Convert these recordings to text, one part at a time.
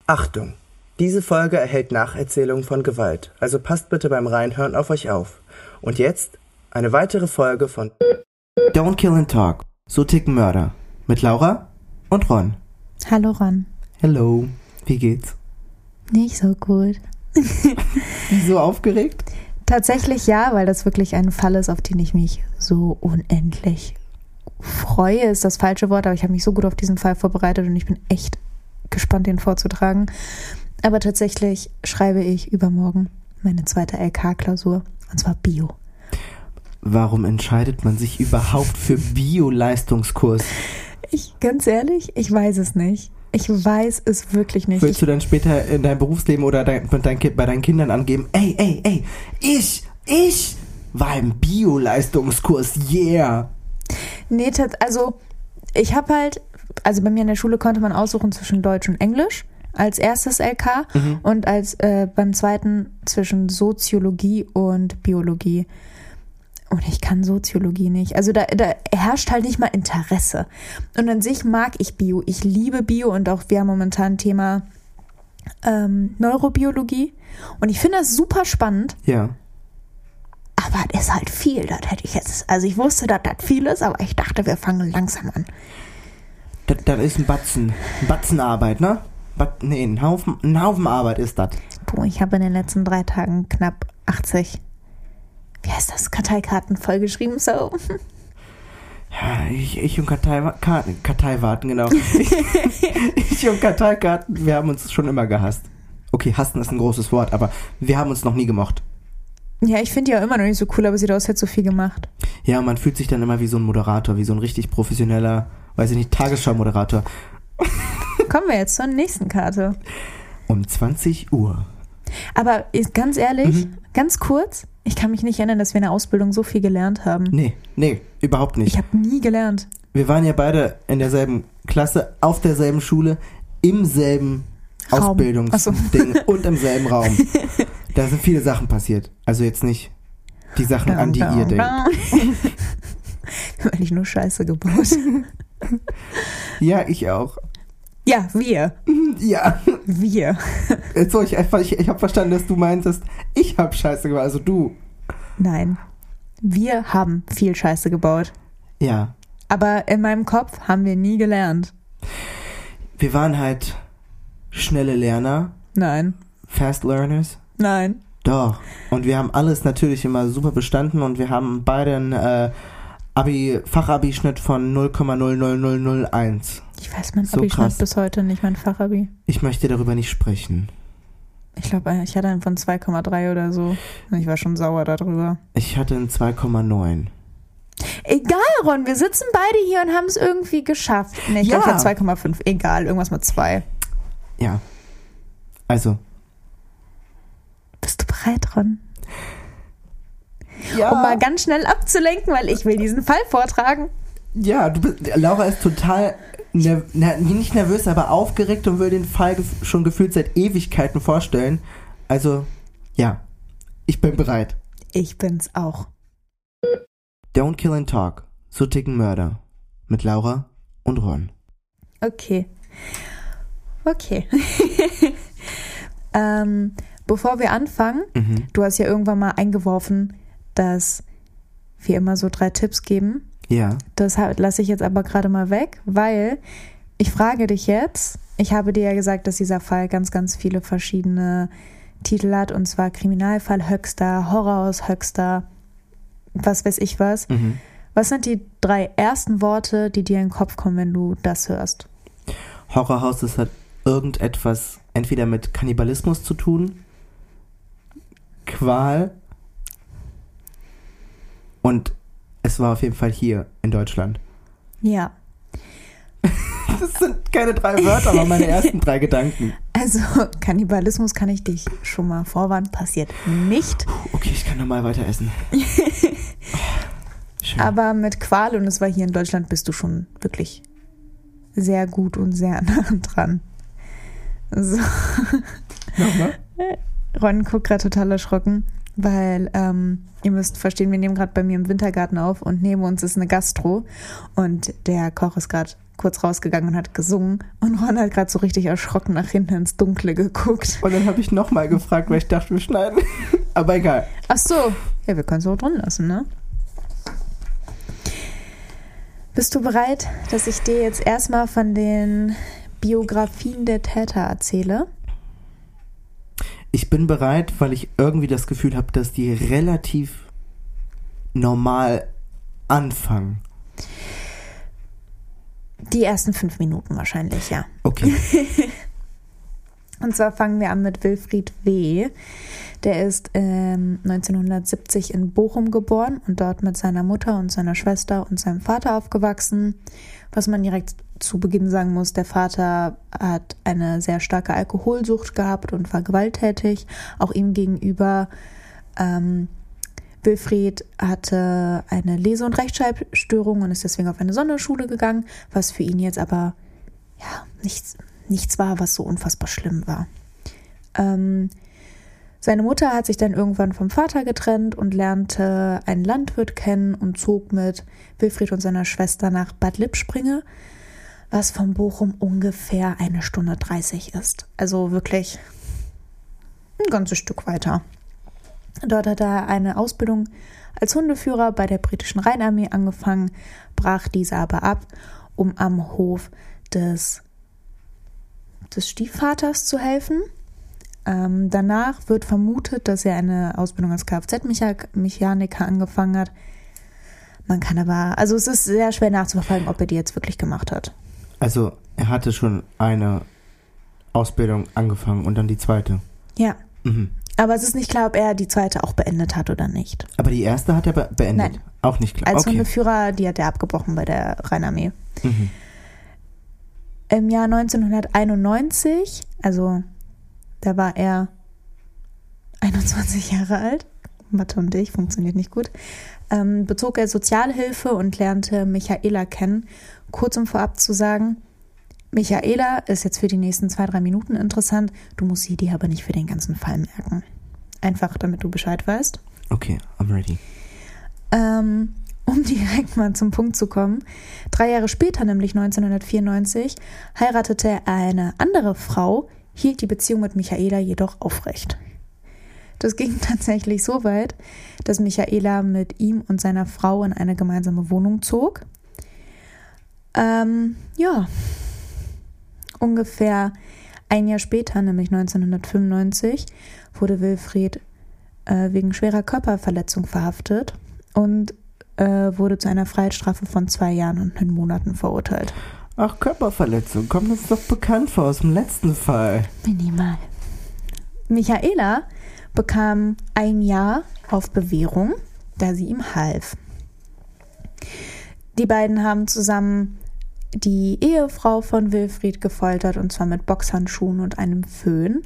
Achtung! Diese Folge erhält Nacherzählungen von Gewalt, also passt bitte beim Reinhören auf euch auf. Und jetzt eine weitere Folge von Don't Kill and Talk. So ticken Mörder. Mit Laura und Ron. Hallo Ron. Hello. Wie geht's? Nicht so gut. Wieso aufgeregt? Tatsächlich ja, weil das wirklich ein Fall ist, auf den ich mich so unendlich freue, ist das falsche Wort, aber ich habe mich so gut auf diesen Fall vorbereitet und ich bin echt gespannt, den vorzutragen. Aber tatsächlich schreibe ich übermorgen meine zweite LK-Klausur, und zwar Bio. Warum entscheidet man sich überhaupt für Bio-Leistungskurs? Ganz ehrlich, ich weiß es nicht. Ich weiß es wirklich nicht. Willst du dann später in deinem Berufsleben oder bei deinen Kindern angeben, ey, ich war im Bio-Leistungskurs, yeah. Nee, also ich habe also bei mir in der Schule konnte man aussuchen zwischen Deutsch und Englisch als erstes LK und als beim zweiten zwischen Soziologie und Biologie. Und ich kann Soziologie nicht. Also da herrscht halt nicht mal Interesse. Und an sich mag ich Bio. Ich liebe Bio und auch wir haben momentan ein Thema Neurobiologie. Und ich finde das super spannend. Ja. Aber es ist halt viel. Das hätte ich jetzt. Also ich wusste, dass das viel ist, aber ich dachte, wir fangen langsam an. Das ist ein Batzen Arbeit, ne? Ein Haufen Arbeit ist das. Puh, ich habe in den letzten 3 Tagen knapp 80, wie heißt das, Karteikarten vollgeschrieben, so. Ja, ich und Karteikarten, genau. Ich und Karteikarten, wir haben uns schon immer gehasst. Okay, hassen ist ein großes Wort, aber wir haben uns noch nie gemocht. Ja, ich finde die ja immer noch nicht so cool, aber sie hat so viel gemacht. Ja, man fühlt sich dann immer wie so ein Moderator, wie so ein richtig professioneller, weiß ich nicht, Tagesschau-Moderator. Kommen wir jetzt zur nächsten Karte. Um 20 Uhr. Aber ganz ehrlich, ganz kurz, ich kann mich nicht erinnern, dass wir in der Ausbildung so viel gelernt haben. Nee, überhaupt nicht. Ich habe nie gelernt. Wir waren ja beide in derselben Klasse, auf derselben Schule, im selben Ausbildungsding und im selben Raum. Da sind viele Sachen passiert. Also jetzt nicht die Sachen, an die ihr denkt. Weil ich nur Scheiße gebaut. Ja, ich auch. Ja, wir. Ja. Wir. So, ich habe verstanden, dass du meintest, ich habe Scheiße gebaut, also du. Nein. Wir haben viel Scheiße gebaut. Ja. Aber in meinem Kopf haben wir nie gelernt. Wir waren halt schnelle Lerner. Nein. Fast Learners. Nein. Doch. Und wir haben alles natürlich immer super bestanden und wir haben beide einen Fachabi-Schnitt von 0,00001. Ich weiß mein Abi-Schnitt bis heute nicht, mein Fachabi. Ich möchte darüber nicht sprechen. Ich glaube, ich hatte einen von 2,3 oder so. Ich war schon sauer darüber. Ich hatte einen 2,9. Egal, Ron, wir sitzen beide hier und haben es irgendwie geschafft. Nee, ich glaube, ich hatte 2,5. Egal, irgendwas mit 2. Ja. Also. Bist du bereit, Ron? Ja. Um mal ganz schnell abzulenken, weil ich will diesen Fall vortragen. Ja, Laura ist total nicht nervös, aber aufgeregt und will den Fall schon gefühlt seit Ewigkeiten vorstellen. Also, ja, ich bin bereit. Ich bin's auch. Don't Kill and Talk. So ticken Mörder. Mit Laura und Ron. Okay. Bevor wir anfangen, du hast ja irgendwann mal eingeworfen, dass wir immer so 3 Tipps geben. Ja. Das lasse ich jetzt aber gerade mal weg, weil ich frage dich jetzt, ich habe dir ja gesagt, dass dieser Fall ganz, ganz viele verschiedene Titel hat, und zwar Kriminalfall Höxter, Horrorhaus Höxter, was weiß ich was. Was sind die 3 ersten Worte, die dir in den Kopf kommen, wenn du das hörst? Horrorhaus, das hat irgendetwas entweder mit Kannibalismus zu tun, Qual, und es war auf jeden Fall hier in Deutschland. Ja. Das sind keine 3 Wörter, aber meine ersten 3 Gedanken. Also, Kannibalismus kann ich dich schon mal vorwarnen, passiert nicht. Okay, ich kann normal weiter essen. Schön. Aber mit Qual, und es war hier in Deutschland, bist du schon wirklich sehr gut und sehr nah dran. So. Nochmal? Ron guckt gerade total erschrocken, weil ihr müsst verstehen, wir nehmen gerade bei mir im Wintergarten auf und neben uns ist eine Gastro und der Koch ist gerade kurz rausgegangen und hat gesungen. Und Ron hat gerade so richtig erschrocken nach hinten ins Dunkle geguckt. Und dann habe ich nochmal gefragt, weil ich dachte, wir schneiden. Aber egal. Ach so. Ja, wir können es auch drin lassen, ne? Bist du bereit, dass ich dir jetzt erstmal von den Biografien der Täter erzähle? Ich bin bereit, weil ich irgendwie das Gefühl habe, dass die relativ normal anfangen. Die ersten 5 Minuten wahrscheinlich, ja. Okay. Und zwar fangen wir an mit Wilfried W. Der ist 1970 in Bochum geboren und dort mit seiner Mutter und seiner Schwester und seinem Vater aufgewachsen. Was man direkt zu Beginn sagen muss, der Vater hat eine sehr starke Alkoholsucht gehabt und war gewalttätig. Auch ihm gegenüber. Wilfried hatte eine Lese- und Rechtschreibstörung und ist deswegen auf eine Sonderschule gegangen, was für ihn jetzt aber ja nichts war, was so unfassbar schlimm war. Seine Mutter hat sich dann irgendwann vom Vater getrennt und lernte einen Landwirt kennen und zog mit Wilfried und seiner Schwester nach Bad Lippspringe, was von Bochum ungefähr 1 Stunde 30 ist. Also wirklich ein ganzes Stück weiter. Dort hat er eine Ausbildung als Hundeführer bei der britischen Rheinarmee angefangen, brach diese aber ab, um am Hof des Stiefvaters zu helfen. Danach wird vermutet, dass er eine Ausbildung als Kfz-Mechaniker angefangen hat. Man kann aber, also es ist sehr schwer nachzuverfolgen, ob er die jetzt wirklich gemacht hat. Also er hatte schon eine Ausbildung angefangen und dann die zweite? Ja. Mhm. Aber es ist nicht klar, ob er die zweite auch beendet hat oder nicht. Aber die erste hat er beendet? Nein. Auch nicht klar. Als Hundeführer, die hat er abgebrochen bei der Rheinarmee. Mhm. Im Jahr 1991, also da war er 21 Jahre alt, Mathe und ich, funktioniert nicht gut, bezog er Sozialhilfe und lernte Michaela kennen. Kurz um vorab zu sagen, Michaela ist jetzt für die nächsten 2-3 Minuten interessant. Du musst sie dir aber nicht für den ganzen Fall merken. Einfach, damit du Bescheid weißt. Okay, I'm ready. Um direkt mal zum Punkt zu kommen. 3 Jahre später, nämlich 1994, heiratete er eine andere Frau, hielt die Beziehung mit Michaela jedoch aufrecht. Das ging tatsächlich so weit, dass Michaela mit ihm und seiner Frau in eine gemeinsame Wohnung zog. Ungefähr 1 Jahr später, nämlich 1995, wurde Wilfried wegen schwerer Körperverletzung verhaftet und wurde zu einer Freiheitsstrafe von 2 Jahren und 9 Monaten verurteilt. Ach, Körperverletzung, kommt uns doch bekannt vor aus dem letzten Fall. Minimal. Michaela bekam 1 Jahr auf Bewährung, da sie ihm half. Die beiden haben zusammen die Ehefrau von Wilfried gefoltert, und zwar mit Boxhandschuhen und einem Föhn.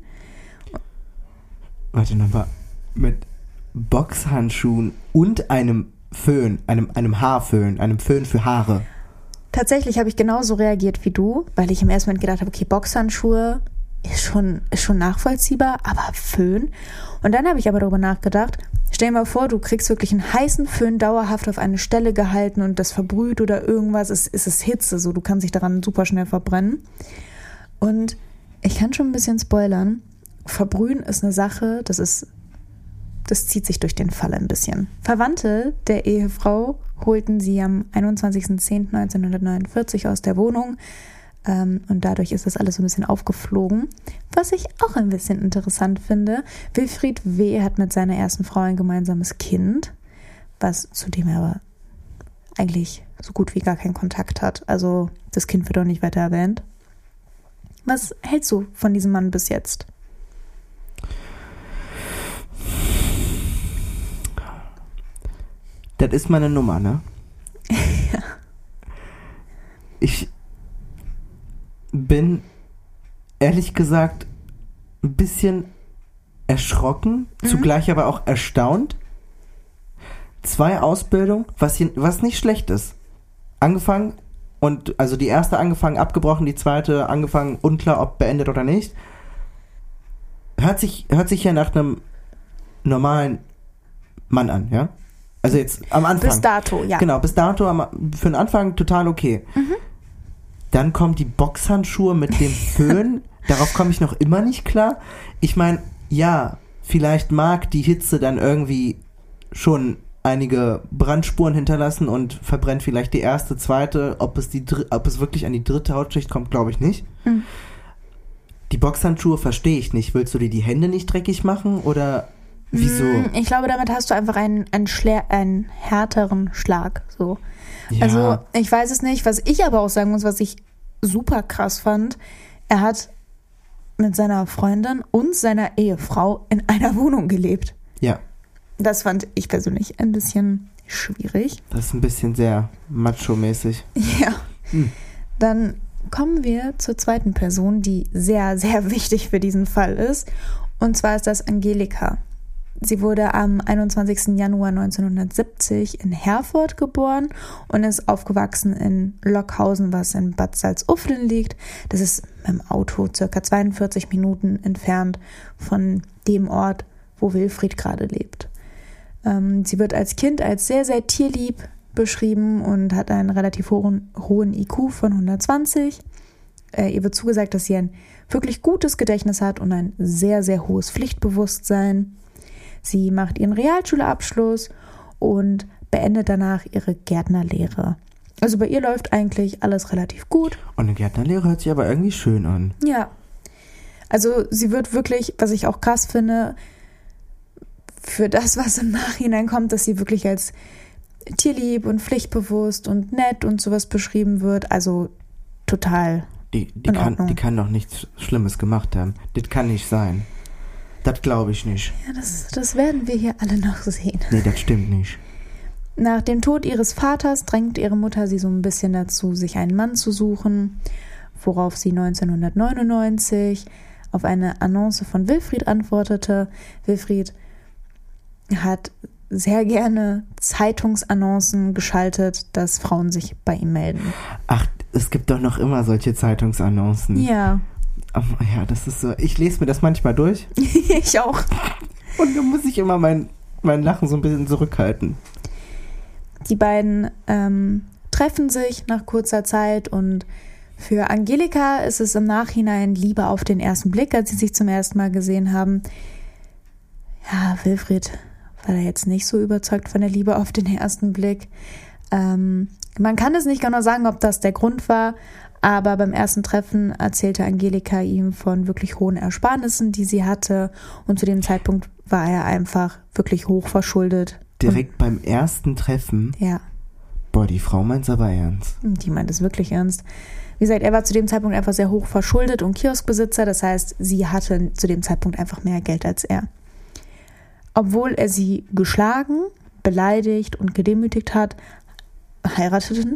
Warte nochmal. Mit Boxhandschuhen und einem Föhn, einem Haarföhn, einem Föhn für Haare. Tatsächlich habe ich genauso reagiert wie du, weil ich im ersten Moment gedacht habe, okay, Boxhandschuhe ist schon nachvollziehbar, aber Föhn? Und dann habe ich aber darüber nachgedacht, stell dir mal vor, du kriegst wirklich einen heißen Föhn dauerhaft auf eine Stelle gehalten und das verbrüht oder irgendwas, ist es Hitze, so du kannst dich daran super schnell verbrennen. Und ich kann schon ein bisschen spoilern, verbrühen ist eine Sache, das zieht sich durch den Fall ein bisschen. Verwandte der Ehefrau holten sie am 21.10.1949 aus der Wohnung. Und dadurch ist das alles so ein bisschen aufgeflogen. Was ich auch ein bisschen interessant finde, Wilfried W. hat mit seiner ersten Frau ein gemeinsames Kind, zu dem er aber eigentlich so gut wie gar keinen Kontakt hat. Also das Kind wird auch nicht weiter erwähnt. Was hältst du von diesem Mann bis jetzt? Das ist meine Nummer, ne? Ja. Ich bin ehrlich gesagt ein bisschen erschrocken, zugleich aber auch erstaunt. 2 Ausbildungen, was nicht schlecht ist. Angefangen und also die erste angefangen, abgebrochen, die zweite angefangen, unklar, ob beendet oder nicht. Hört sich ja nach einem normalen Mann an, ja? Also jetzt am Anfang. Bis dato, ja. Genau, bis dato für den Anfang total okay. Dann kommen die Boxhandschuhe mit dem Föhn. Darauf komme ich noch immer nicht klar. Ich meine, ja, vielleicht mag die Hitze dann irgendwie schon einige Brandspuren hinterlassen und verbrennt vielleicht die erste, zweite. Ob es wirklich an die dritte Hautschicht kommt, glaube ich nicht. Mhm. Die Boxhandschuhe verstehe ich nicht. Willst du dir die Hände nicht dreckig machen oder wieso? Ich glaube, damit hast du einfach einen härteren Schlag. So. Ja. Also ich weiß es nicht. Was ich aber auch sagen muss, was ich super krass fand, er hat mit seiner Freundin und seiner Ehefrau in einer Wohnung gelebt. Ja. Das fand ich persönlich ein bisschen schwierig. Das ist ein bisschen sehr macho-mäßig. Ja. Dann kommen wir zur zweiten Person, die sehr, sehr wichtig für diesen Fall ist. Und zwar ist das Angelika. Sie wurde am 21. Januar 1970 in Herford geboren und ist aufgewachsen in Lockhausen, was in Bad Salzuflen liegt. Das ist mit dem Auto circa 42 Minuten entfernt von dem Ort, wo Wilfried gerade lebt. Sie wird als Kind als sehr, sehr tierlieb beschrieben und hat einen relativ hohen IQ von 120. Ihr wird zugesagt, dass sie ein wirklich gutes Gedächtnis hat und ein sehr, sehr hohes Pflichtbewusstsein. Sie macht ihren Realschulabschluss und beendet danach ihre Gärtnerlehre. Also bei ihr läuft eigentlich alles relativ gut. Und eine Gärtnerlehre hört sich aber irgendwie schön an. Ja. Also sie wird wirklich, was ich auch krass finde, für das, was im Nachhinein kommt, dass sie wirklich als tierlieb und pflichtbewusst und nett und sowas beschrieben wird. Also total Die kann doch nichts Schlimmes gemacht haben. Das kann nicht sein. Das glaube ich nicht. Ja, das werden wir hier alle noch sehen. Nee, das stimmt nicht. Nach dem Tod ihres Vaters drängt ihre Mutter sie so ein bisschen dazu, sich einen Mann zu suchen, worauf sie 1999 auf eine Annonce von Wilfried antwortete. Wilfried hat sehr gerne Zeitungsannoncen geschaltet, dass Frauen sich bei ihm melden. Ach, es gibt doch noch immer solche Zeitungsannoncen. Ja. Oh, ja, das ist so. Ich lese mir das manchmal durch. Ich auch. Und da muss ich immer mein Lachen so ein bisschen zurückhalten. Die beiden treffen sich nach kurzer Zeit und für Angelika ist es im Nachhinein Liebe auf den ersten Blick, als sie sich zum ersten Mal gesehen haben. Ja, Wilfried war da jetzt nicht so überzeugt von der Liebe auf den ersten Blick. Man kann es nicht genau sagen, ob das der Grund war, aber beim ersten Treffen erzählte Angelika ihm von wirklich hohen Ersparnissen, die sie hatte. Und zu dem Zeitpunkt war er einfach wirklich hochverschuldet. Direkt beim ersten Treffen? Ja. Boah, die Frau meint's aber ernst. Die meint es wirklich ernst. Wie gesagt, er war zu dem Zeitpunkt einfach sehr hoch verschuldet und Kioskbesitzer. Das heißt, sie hatte zu dem Zeitpunkt einfach mehr Geld als er. Obwohl er sie geschlagen, beleidigt und gedemütigt hat, heirateten,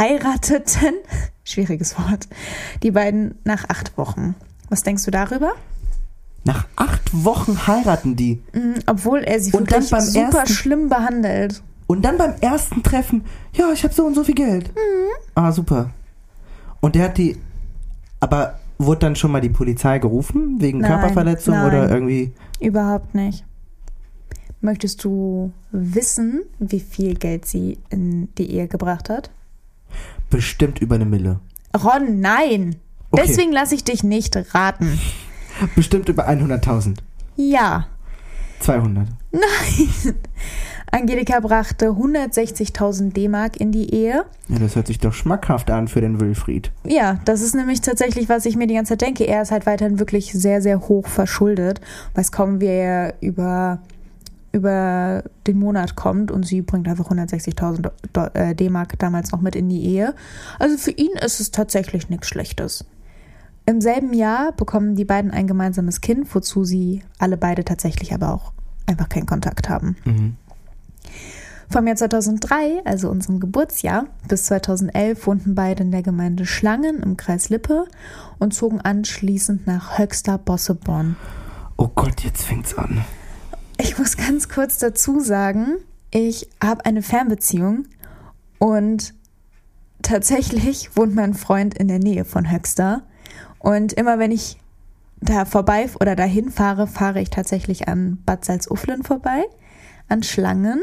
schwieriges Wort, die beiden nach 8 Wochen. Was denkst du darüber? Nach 8 Wochen heiraten die? Obwohl er sie wirklich super schlimm behandelt. Und dann beim ersten Treffen, ja, ich habe so und so viel Geld. Ah, super. Und der hat aber wurde dann schon mal die Polizei gerufen, wegen Körperverletzung oder irgendwie? Überhaupt nicht. Möchtest du wissen, wie viel Geld sie in die Ehe gebracht hat? Bestimmt über 1 Mille. Ron, nein. Okay. Deswegen lasse ich dich nicht raten. Bestimmt über 100.000. Ja. 200. Nein. Angelika brachte 160.000 D-Mark in die Ehe. Ja, das hört sich doch schmackhaft an für den Wilfried. Ja, das ist nämlich tatsächlich, was ich mir die ganze Zeit denke. Er ist halt weiterhin wirklich sehr, sehr hoch verschuldet. Weiß kaum, wie er über den Monat kommt und sie bringt einfach 160.000 D-Mark damals noch mit in die Ehe. Also für ihn ist es tatsächlich nichts Schlechtes. Im selben Jahr bekommen die beiden ein gemeinsames Kind, wozu sie alle beide tatsächlich aber auch einfach keinen Kontakt haben. Mhm. Vom Jahr 2003, also unserem Geburtsjahr, bis 2011 wohnten beide in der Gemeinde Schlangen im Kreis Lippe und zogen anschließend nach Höxter-Bossebonn. Oh Gott, jetzt fängt's an. Ich muss ganz kurz dazu sagen, ich habe eine Fernbeziehung und tatsächlich wohnt mein Freund in der Nähe von Höxter. Und immer wenn ich da vorbei oder dahin fahre, fahre ich tatsächlich an Bad Salzuflen vorbei, an Schlangen,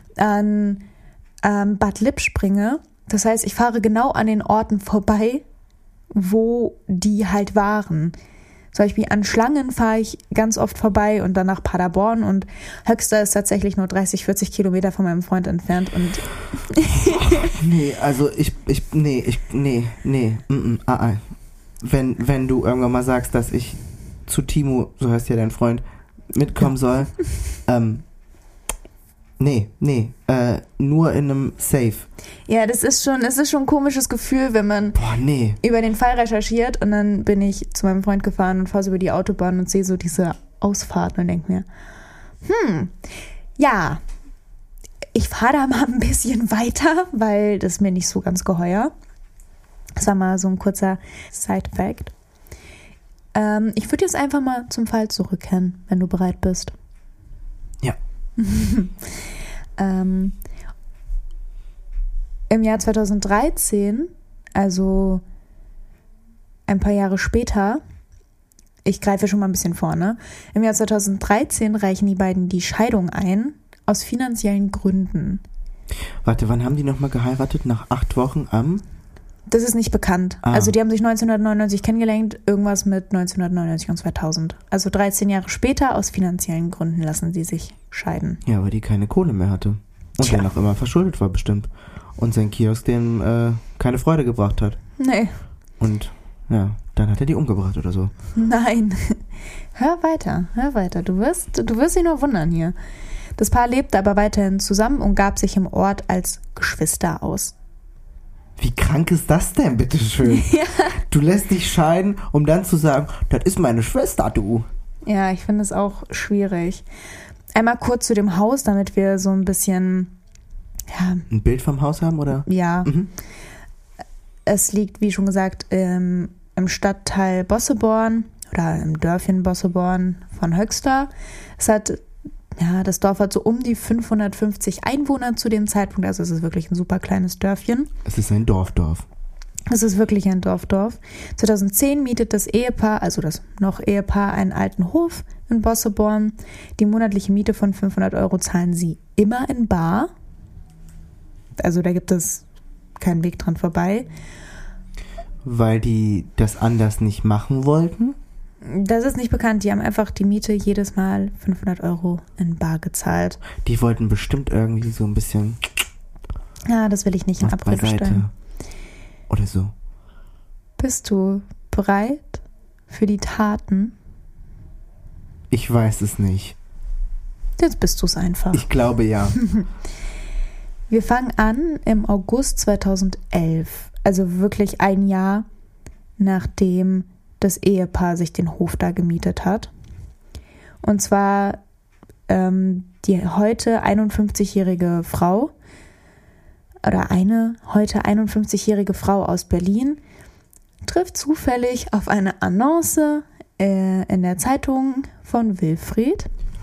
an Bad Lippspringe. Das heißt, ich fahre genau an den Orten vorbei, wo die halt waren. Zum Beispiel an Schlangen fahre ich ganz oft vorbei und dann nach Paderborn und Höxter ist tatsächlich nur 30, 40 Kilometer von meinem Freund entfernt und nee, also Wenn du irgendwann mal sagst, dass ich zu Timo, so heißt ja dein Freund, mitkommen soll, nur in einem Safe. Ja, es ist schon ein komisches Gefühl, wenn man über den Fall recherchiert und dann bin ich zu meinem Freund gefahren und fahre so über die Autobahn und sehe so diese Ausfahrt und denke mir, ja, ich fahre da mal ein bisschen weiter, weil das ist mir nicht so ganz geheuer. Das war mal so ein kurzer Side-Fact. Ich würde jetzt einfach mal zum Fall zurückkehren, wenn du bereit bist. Ja. Im Jahr 2013, also ein paar Jahre später, ich greife schon mal ein bisschen vor, ne? Im Jahr 2013 reichen die beiden die Scheidung ein, aus finanziellen Gründen. Warte, wann haben die nochmal geheiratet? Nach 8 Wochen am... Das ist nicht bekannt. Also die haben sich 1999 kennengelernt, irgendwas mit 1999 und 2000. Also 13 Jahre später, aus finanziellen Gründen lassen sie sich scheiden. Ja, weil die keine Kohle mehr hatte. Und der noch immer verschuldet war bestimmt. Und sein Kiosk dem keine Freude gebracht hat. Nee. Und ja, dann hat er die umgebracht oder so. Nein. Hör weiter. Du wirst dich nur wundern hier. Das Paar lebte aber weiterhin zusammen und gab sich im Ort als Geschwister aus. Wie krank ist das denn, bitteschön? Ja. Du lässt dich scheiden, um dann zu sagen, das ist meine Schwester, du. Ja, ich finde es auch schwierig. Einmal kurz zu dem Haus, damit wir so ein bisschen... Ja, ein Bild vom Haus haben, oder? Ja. Es liegt, wie schon gesagt, im Stadtteil Bosseborn oder im Dörfchen Bosseborn von Höxter. Das Dorf hat so um die 550 Einwohner zu dem Zeitpunkt, also es ist wirklich ein super kleines Dörfchen. Es ist ein Dorfdorf. Es ist wirklich ein Dorfdorf. 2010 mietet das Ehepaar, also das noch Ehepaar, einen alten Hof in Bosseborn. Die monatliche Miete von 500 € zahlen sie immer in bar. Also da gibt es keinen Weg dran vorbei. Weil die das anders nicht machen wollten? Das ist nicht bekannt. Die haben einfach die Miete jedes Mal 500 € in bar gezahlt. Die wollten bestimmt irgendwie so ein bisschen... Ja, das will ich nicht in Abrede stellen. Oder so. Bist du bereit für die Taten? Ich weiß es nicht. Jetzt bist du es einfach. Ich glaube ja. Wir fangen an im August 2011. Also wirklich ein Jahr, nachdem das Ehepaar sich den Hof da gemietet hat. Und zwar die heute 51-jährige Frau oder eine heute 51-jährige Frau aus Berlin trifft zufällig auf eine Annonce in der Zeitung von Wilfried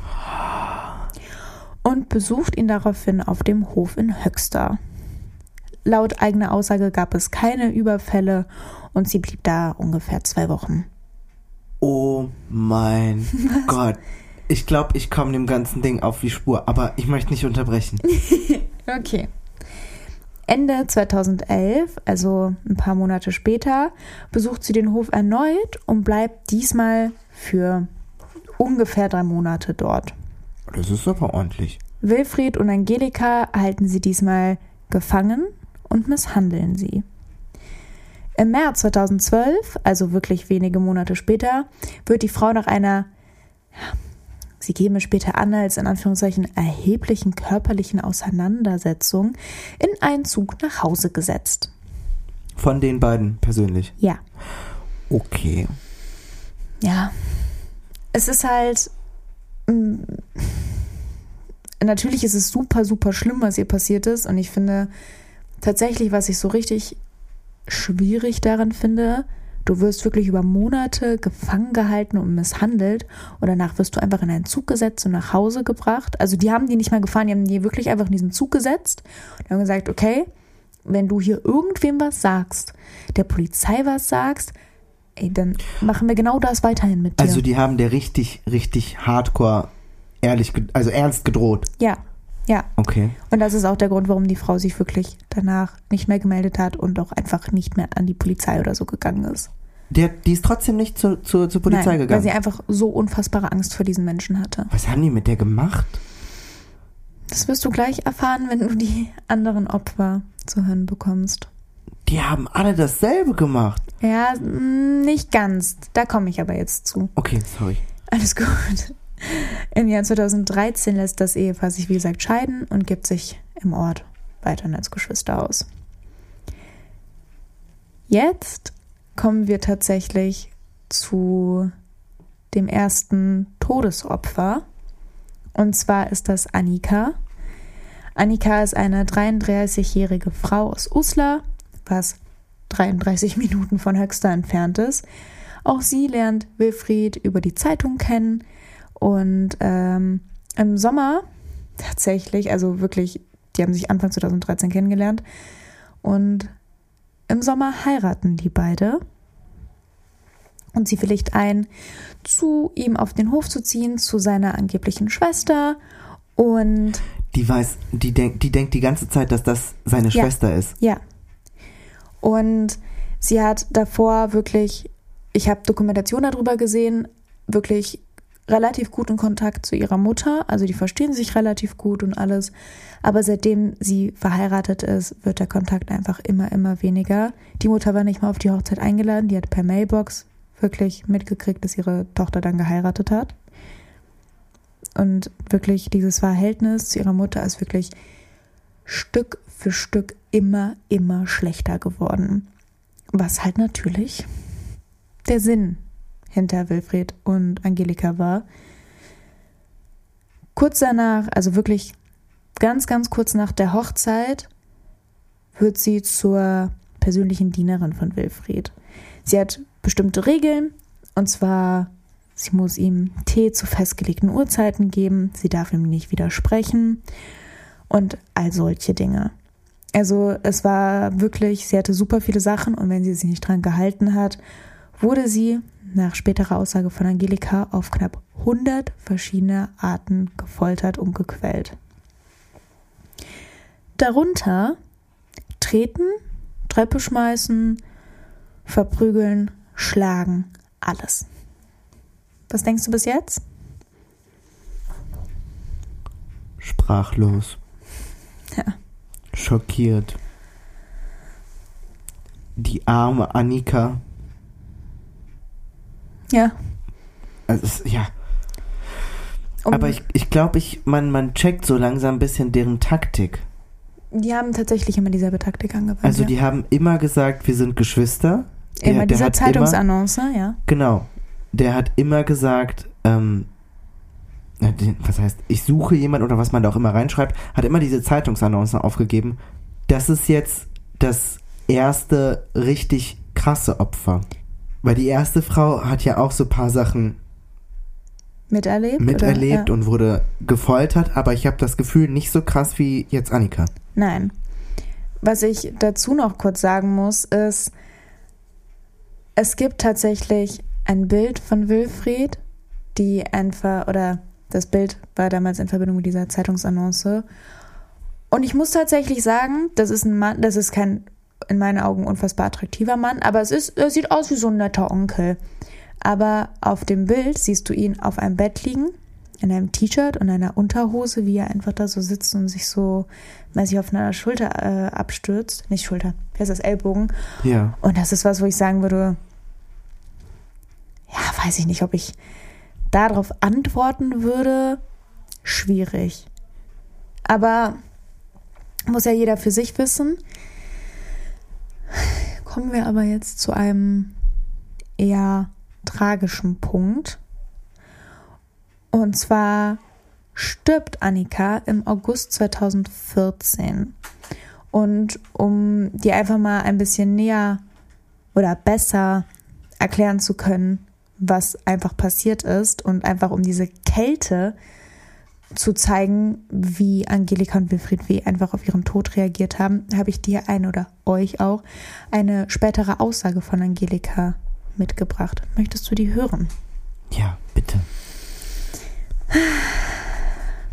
und besucht ihn daraufhin auf dem Hof in Höxter. Laut eigener Aussage gab es keine Überfälle und sie blieb da ungefähr 2 Wochen. Oh mein Gott. Ich glaube, ich komme dem ganzen Ding auf die Spur, aber ich möchte nicht unterbrechen. Okay. Ende 2011, also ein paar Monate später, besucht sie den Hof erneut und bleibt diesmal für ungefähr 3 Monate dort. Das ist aber ordentlich. Wilfried und Angelika halten sie diesmal gefangen und misshandeln sie. Im März 2012, also wirklich wenige Monate später, wird die Frau nach einer, sie geben es später an, als in Anführungszeichen erheblichen körperlichen Auseinandersetzung in einen Zug nach Hause gesetzt. Von den beiden persönlich? Ja. Okay. Ja. Es ist halt... Natürlich ist es super, super schlimm, was ihr passiert ist. Und ich finde tatsächlich, was ich so richtig schwierig daran finde, du wirst wirklich über Monate gefangen gehalten und misshandelt und danach wirst du einfach in einen Zug gesetzt und nach Hause gebracht. Also die haben die nicht mal gefahren, die haben die wirklich einfach in diesen Zug gesetzt und haben gesagt, okay, wenn du hier irgendwem was sagst, der Polizei was sagst, ey, dann machen wir genau das weiterhin mit dir. Also die haben der richtig, richtig hardcore ernst gedroht. Ja. Ja. Okay. Und das ist auch der Grund, warum die Frau sich wirklich danach nicht mehr gemeldet hat und auch einfach nicht mehr an die Polizei oder so gegangen ist. Die ist trotzdem nicht zur Polizei gegangen? Weil sie einfach so unfassbare Angst vor diesen Menschen hatte. Was haben die mit der gemacht? Das wirst du gleich erfahren, wenn du die anderen Opfer zu hören bekommst. Die haben alle dasselbe gemacht. Ja, nicht ganz. Da komme ich aber jetzt zu. Okay, sorry. Alles gut. Im Jahr 2013 lässt das Ehepaar sich, wie gesagt, scheiden und gibt sich im Ort weiterhin als Geschwister aus. Jetzt kommen wir tatsächlich zu dem ersten Todesopfer. Und zwar ist das Annika. Annika ist eine 33-jährige Frau aus Uslar, was 33 Minuten von Höxter entfernt ist. Auch sie lernt Wilfried über die Zeitung kennen und im Sommer tatsächlich, also wirklich, die haben sich Anfang 2013 kennengelernt und im Sommer heiraten die beide und sie willigt ein, zu ihm auf den Hof zu ziehen, zu seiner angeblichen Schwester und die denkt die ganze Zeit, dass das seine Schwester ist. Ja. Und sie hat davor wirklich, ich habe Dokumentation darüber gesehen, wirklich relativ guten Kontakt zu ihrer Mutter. Also die verstehen sich relativ gut und alles. Aber seitdem sie verheiratet ist, wird der Kontakt einfach immer weniger. Die Mutter war nicht mal auf die Hochzeit eingeladen. Die hat per Mailbox wirklich mitgekriegt, dass ihre Tochter dann geheiratet hat. Und wirklich dieses Verhältnis zu ihrer Mutter ist wirklich Stück für Stück immer schlechter geworden. Was halt natürlich der Sinn hinter Wilfried und Angelika war. Kurz danach, also wirklich ganz kurz nach der Hochzeit, wird sie zur persönlichen Dienerin von Wilfried. Sie hat bestimmte Regeln, und zwar, sie muss ihm Tee zu festgelegten Uhrzeiten geben, sie darf ihm nicht widersprechen und all solche Dinge. Also es war wirklich, sie hatte super viele Sachen und wenn sie sich nicht dran gehalten hat, wurde sie nach späterer Aussage von Angelika auf knapp 100 verschiedene Arten gefoltert und gequält. Darunter treten, Treppe schmeißen, verprügeln, schlagen, alles. Was denkst du bis jetzt? Sprachlos. Ja. Schockiert. Die arme Annika. Ja. Also, ja. Aber ich glaube, man checkt so langsam ein bisschen deren Taktik. Die haben tatsächlich immer dieselbe Taktik angewandt. Also die haben immer gesagt, wir sind Geschwister. Immer diese Zeitungsannonce, ja. Genau. Der hat immer gesagt, was heißt, ich suche jemanden oder was man da auch immer reinschreibt, hat immer diese Zeitungsannonce aufgegeben. Das ist jetzt das erste richtig krasse Opfer. Weil die erste Frau hat ja auch so ein paar Sachen miterlebt und wurde gefoltert, aber ich habe das Gefühl, nicht so krass wie jetzt Annika. Nein. Was ich dazu noch kurz sagen muss, ist, es gibt tatsächlich ein Bild von Wilfried, das Bild war damals in Verbindung mit dieser Zeitungsannonce. Und ich muss tatsächlich sagen, das ist ein Mann, das ist kein, in meinen Augen, unfassbar attraktiver Mann, aber er sieht aus wie so ein netter Onkel. Aber auf dem Bild siehst du ihn auf einem Bett liegen, in einem T-Shirt und einer Unterhose, wie er einfach da so sitzt und sich so mäßig auf einer Schulter abstürzt. Nicht Schulter, wie heißt das, Ellbogen. Ja. Und das ist was, wo ich sagen würde, ja, weiß ich nicht, ob ich darauf antworten würde. Schwierig. Aber muss ja jeder für sich wissen. Kommen wir aber jetzt zu einem eher tragischen Punkt. Und zwar stirbt Annika im August 2014. Und um dir einfach mal ein bisschen näher oder besser erklären zu können, was einfach passiert ist und einfach um diese Kälte zu zeigen, wie Angelika und Wilfried W. einfach auf ihren Tod reagiert haben, habe ich dir oder euch auch eine spätere Aussage von Angelika mitgebracht. Möchtest du die hören? Ja, bitte. Ich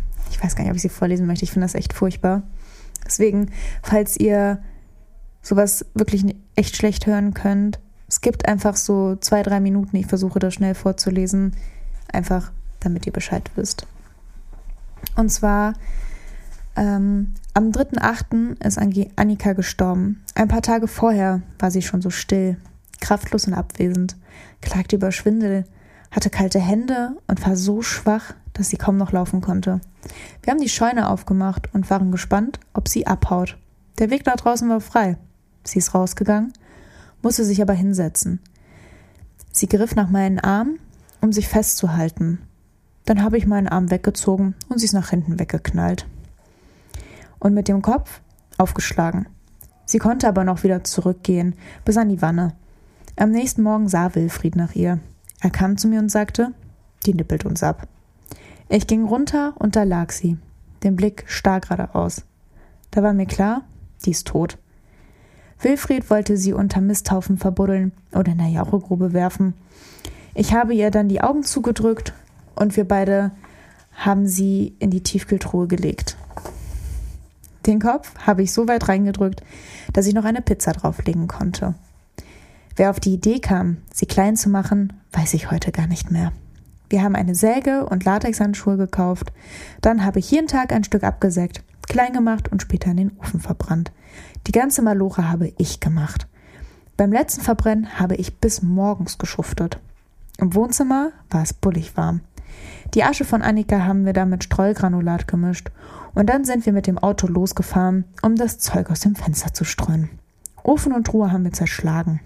weiß gar nicht, ob ich sie vorlesen möchte. Ich finde das echt furchtbar. Deswegen, falls ihr sowas wirklich echt schlecht hören könnt, es gibt einfach so 2-3 Minuten. Ich versuche das schnell vorzulesen, einfach damit ihr Bescheid wisst. Und zwar am 3.8. ist Annika gestorben. Ein paar Tage vorher war sie schon so still, kraftlos und abwesend, klagte über Schwindel, hatte kalte Hände und war so schwach, dass sie kaum noch laufen konnte. Wir haben die Scheune aufgemacht und waren gespannt, ob sie abhaut. Der Weg nach draußen war frei. Sie ist rausgegangen, musste sich aber hinsetzen. Sie griff nach meinen Arm, um sich festzuhalten. Dann habe ich meinen Arm weggezogen und sie ist nach hinten weggeknallt. Und mit dem Kopf aufgeschlagen. Sie konnte aber noch wieder zurückgehen, bis an die Wanne. Am nächsten Morgen sah Wilfried nach ihr. Er kam zu mir und sagte, die nippelt uns ab. Ich ging runter und da lag sie, den Blick starr geradeaus. Da war mir klar, die ist tot. Wilfried wollte sie unter Misthaufen verbuddeln oder in der Jauchegrube werfen. Ich habe ihr dann die Augen zugedrückt und wir beide haben sie in die Tiefkühltruhe gelegt. Den Kopf habe ich so weit reingedrückt, dass ich noch eine Pizza drauflegen konnte. Wer auf die Idee kam, sie klein zu machen, weiß ich heute gar nicht mehr. Wir haben eine Säge und Latexhandschuhe gekauft. Dann habe ich jeden Tag ein Stück abgesägt, klein gemacht und später in den Ofen verbrannt. Die ganze Maloche habe ich gemacht. Beim letzten Verbrennen habe ich bis morgens geschuftet. Im Wohnzimmer war es bullig warm. Die Asche von Annika haben wir dann mit Streugranulat gemischt und dann sind wir mit dem Auto losgefahren, um das Zeug aus dem Fenster zu streuen. Ofen und Truhe haben wir zerschlagen.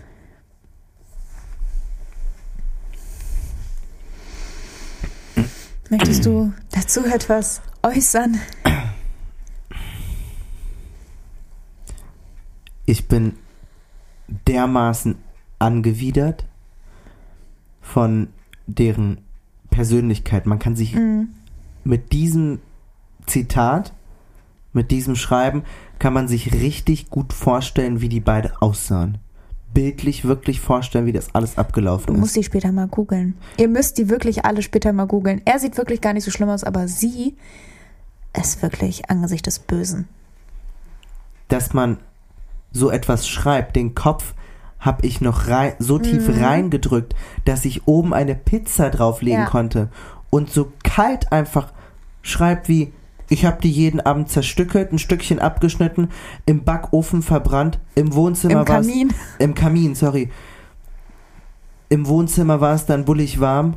Möchtest du dazu etwas äußern? Ich bin dermaßen angewidert von deren Persönlichkeit. Man kann sich mit diesem Zitat, mit diesem Schreiben, kann man sich richtig gut vorstellen, wie die beiden aussahen. Bildlich wirklich vorstellen, wie das alles abgelaufen ist. Du musst die später mal googeln. Ihr müsst die wirklich alle später mal googeln. Er sieht wirklich gar nicht so schlimm aus, aber sie ist wirklich Angesicht des Bösen. Dass man so etwas schreibt, den Kopf habe ich noch so tief reingedrückt, dass ich oben eine Pizza drauflegen konnte und so kalt einfach schreibt wie, ich habe die jeden Abend zerstückelt, ein Stückchen abgeschnitten, im Backofen verbrannt, im Wohnzimmer war es... Im Kamin, sorry. Im Wohnzimmer war es dann bullig warm.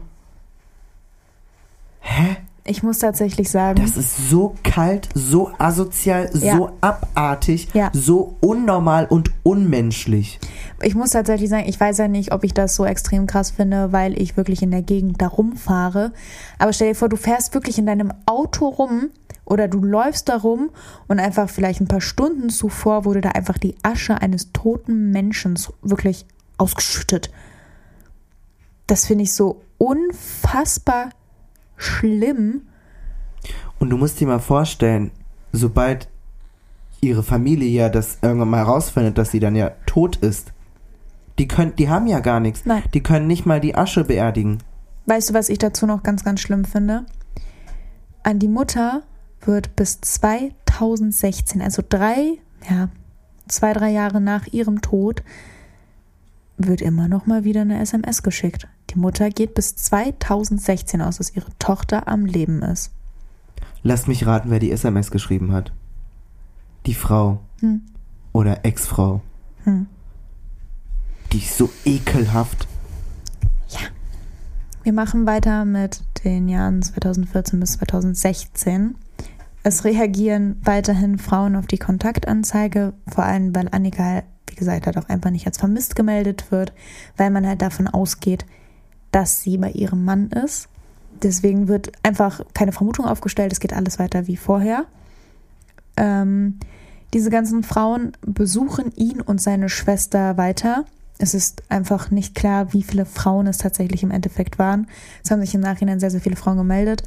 Hä? Ich muss tatsächlich sagen... Das ist so kalt, so asozial, so abartig, so unnormal und unmenschlich. Ich muss tatsächlich sagen, ich weiß ja nicht, ob ich das so extrem krass finde, weil ich wirklich in der Gegend da rumfahre. Aber stell dir vor, du fährst wirklich in deinem Auto rum oder du läufst da rum und einfach vielleicht ein paar Stunden zuvor wurde da einfach die Asche eines toten Menschen wirklich ausgeschüttet. Das finde ich so unfassbar schlimm. Und du musst dir mal vorstellen, sobald ihre Familie ja das irgendwann mal herausfindet, dass sie dann ja tot ist, die haben ja gar nichts. Nein. Die können nicht mal die Asche beerdigen. Weißt du, was ich dazu noch ganz, ganz schlimm finde? An die Mutter wird bis 2016, also 2-3 Jahre nach ihrem Tod, wird immer noch mal wieder eine SMS geschickt. Die Mutter geht bis 2016 aus, dass ihre Tochter am Leben ist. Lass mich raten, wer die SMS geschrieben hat. Die Frau. Oder Ex-Frau. Die ist so ekelhaft. Ja. Wir machen weiter mit den Jahren 2014 bis 2016. Es reagieren weiterhin Frauen auf die Kontaktanzeige, vor allem weil Annika, wie gesagt, halt auch einfach nicht als vermisst gemeldet wird, weil man halt davon ausgeht, dass sie bei ihrem Mann ist. Deswegen wird einfach keine Vermutung aufgestellt, es geht alles weiter wie vorher. Diese ganzen Frauen besuchen ihn und seine Schwester weiter. Es ist einfach nicht klar, wie viele Frauen es tatsächlich im Endeffekt waren. Es haben sich im Nachhinein sehr, sehr viele Frauen gemeldet.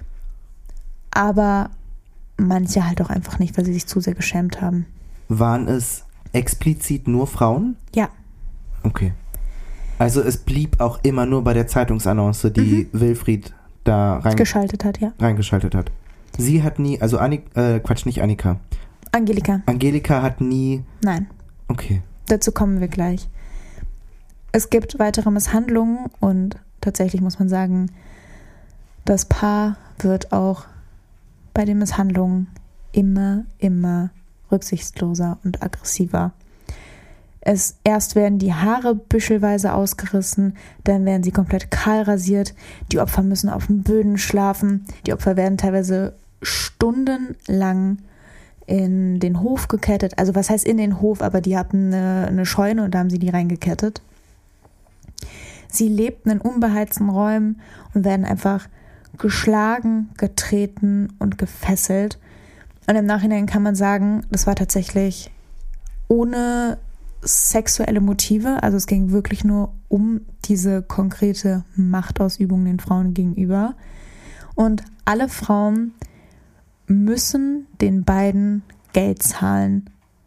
Aber manche halt auch einfach nicht, weil sie sich zu sehr geschämt haben. Waren es explizit nur Frauen? Ja. Okay. Also es blieb auch immer nur bei der Zeitungsannonce, die Wilfried da reingeschaltet hat. Sie hat nie, also nicht Annika. Angelika. Angelika hat nie... Nein. Okay. Dazu kommen wir gleich. Es gibt weitere Misshandlungen und tatsächlich muss man sagen, das Paar wird auch bei den Misshandlungen immer rücksichtsloser und aggressiver. Erst werden die Haare büschelweise ausgerissen, dann werden sie komplett kahl rasiert, die Opfer müssen auf dem Böden schlafen, die Opfer werden teilweise stundenlang in den Hof gekettet, also was heißt in den Hof, aber die hatten eine Scheune und da haben sie die reingekettet. Sie lebten in unbeheizten Räumen und werden einfach geschlagen, getreten und gefesselt. Und im Nachhinein kann man sagen, das war tatsächlich ohne sexuelle Motive, also es ging wirklich nur um diese konkrete Machtausübung den Frauen gegenüber. Und alle Frauen müssen den beiden Geld zahlen,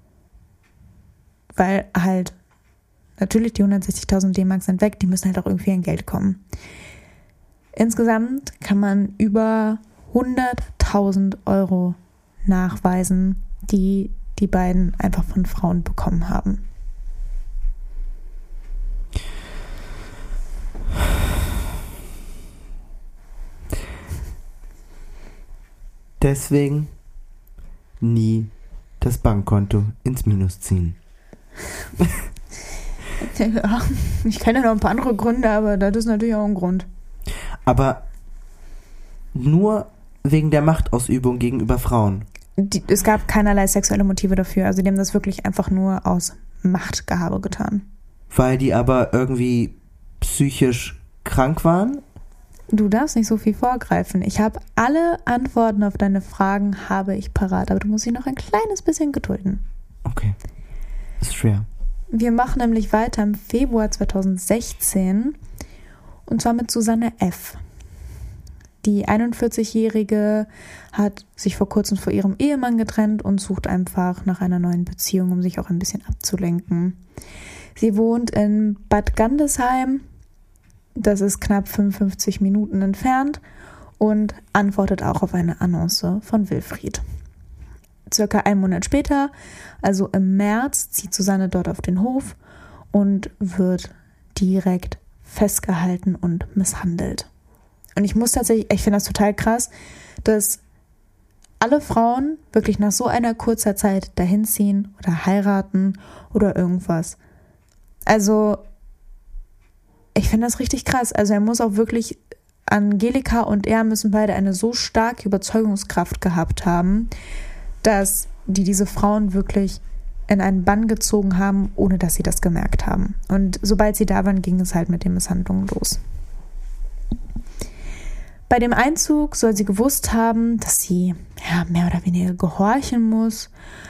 weil halt natürlich die 160.000 D-Mark sind weg, die müssen halt auch irgendwie an Geld kommen. Insgesamt kann man über 100.000 Euro nachweisen, die die beiden einfach von Frauen bekommen haben. Deswegen nie das Bankkonto ins Minus ziehen. Ja, ich kenne noch ein paar andere Gründe, aber das ist natürlich auch ein Grund. Aber nur wegen der Machtausübung gegenüber Frauen. Es gab keinerlei sexuelle Motive dafür. Also die haben das wirklich einfach nur aus Machtgehabe getan. Weil die aber irgendwie psychisch krank waren? Du darfst nicht so viel vorgreifen. Ich habe alle Antworten auf deine Fragen habe ich parat, aber du musst dich noch ein kleines bisschen gedulden. Okay. Ist schwer. Wir machen nämlich weiter im Februar 2016 und zwar mit Susanne F. Die 41-Jährige hat sich vor kurzem von ihrem Ehemann getrennt und sucht einfach nach einer neuen Beziehung, um sich auch ein bisschen abzulenken. Sie wohnt in Bad Gandesheim, das ist knapp 55 Minuten entfernt und antwortet auch auf eine Annonce von Wilfried. Circa einen Monat später, also im März, zieht Susanne dort auf den Hof und wird direkt festgehalten und misshandelt. Und ich finde das total krass, dass alle Frauen wirklich nach so einer kurzer Zeit dahin ziehen oder heiraten oder irgendwas. Also, ich finde das richtig krass. Also er muss auch wirklich, Angelika und er müssen beide eine so starke Überzeugungskraft gehabt haben, dass die diese Frauen wirklich in einen Bann gezogen haben, ohne dass sie das gemerkt haben. Und sobald sie da waren, ging es halt mit den Misshandlungen los. Bei dem Einzug soll sie gewusst haben, dass sie mehr oder weniger gehorchen muss.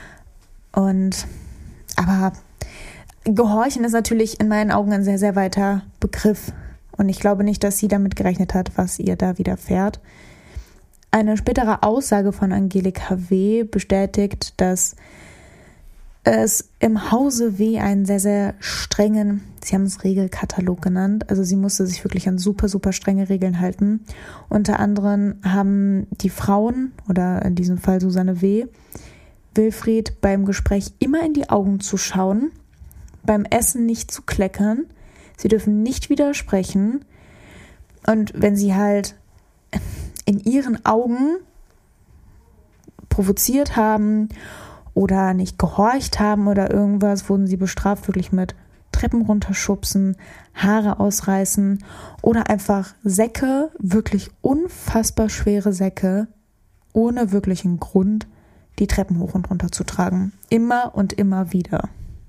Aber Gehorchen ist natürlich in meinen Augen ein sehr, sehr weiter Begriff. Und ich glaube nicht, dass sie damit gerechnet hat, was ihr da widerfährt. Eine spätere Aussage von Angelika W. bestätigt, dass es im Hause W. einen sehr, sehr strengen, sie haben es Regelkatalog genannt, also sie musste sich wirklich an super, super strenge Regeln halten. Unter anderem haben die Frauen, oder in diesem Fall Susanne W., Wilfried beim Gespräch immer in die Augen zu schauen, beim Essen nicht zu kleckern, sie dürfen nicht widersprechen und wenn sie halt in ihren Augen provoziert haben oder nicht gehorcht haben oder irgendwas, wurden sie bestraft wirklich mit Treppen runterschubsen, Haare ausreißen oder einfach Säcke, wirklich unfassbar schwere Säcke, ohne wirklichen Grund, die Treppen hoch und runter zu tragen. Immer und immer wieder.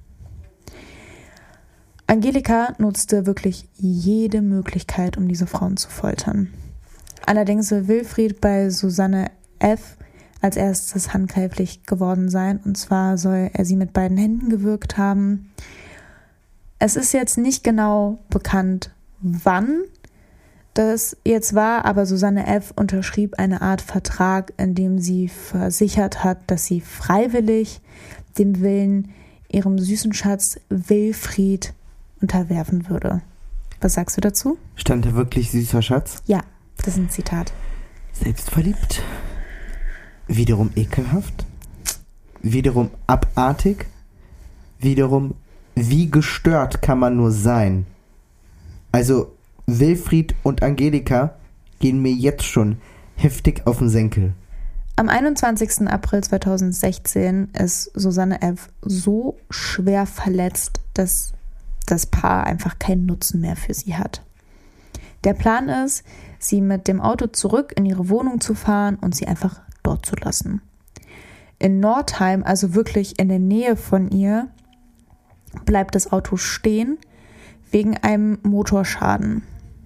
Angelika nutzte wirklich jede Möglichkeit, um diese Frauen zu foltern. Allerdings soll Wilfried bei Susanne F. als erstes handgreiflich geworden sein. Und zwar soll er sie mit beiden Händen gewürgt haben. Es ist jetzt nicht genau bekannt, wann das jetzt war, aber Susanne F. unterschrieb eine Art Vertrag, in dem sie versichert hat, dass sie freiwillig dem Willen ihrem süßen Schatz Wilfried unterwerfen würde. Was sagst du dazu? Stand da wirklich süßer Schatz? Ja, das ist ein Zitat. Selbstverliebt. Wiederum ekelhaft. Wiederum abartig. Wiederum, wie gestört kann man nur sein? Also, Wilfried und Angelika gehen mir jetzt schon heftig auf den Senkel. Am 21. April 2016 ist Susanne F. so schwer verletzt, dass das Paar einfach keinen Nutzen mehr für sie hat. Der Plan ist, sie mit dem Auto zurück in ihre Wohnung zu fahren und sie einfach dort zu lassen. In Nordheim, also wirklich in der Nähe von ihr, bleibt das Auto stehen wegen einem Motorschaden.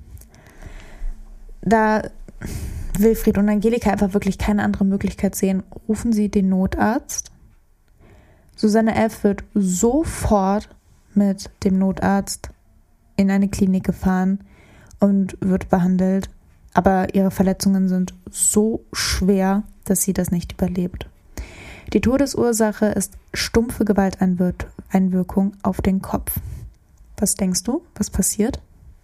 Da Wilfried und Angelika einfach wirklich keine andere Möglichkeit sehen, rufen sie den Notarzt. Susanne F. wird sofort mit dem Notarzt in eine Klinik gefahren und wird behandelt. Aber ihre Verletzungen sind so schwer, dass sie das nicht überlebt. Die Todesursache ist stumpfe Gewalteinwirkung auf den Kopf. Was denkst du, was passiert?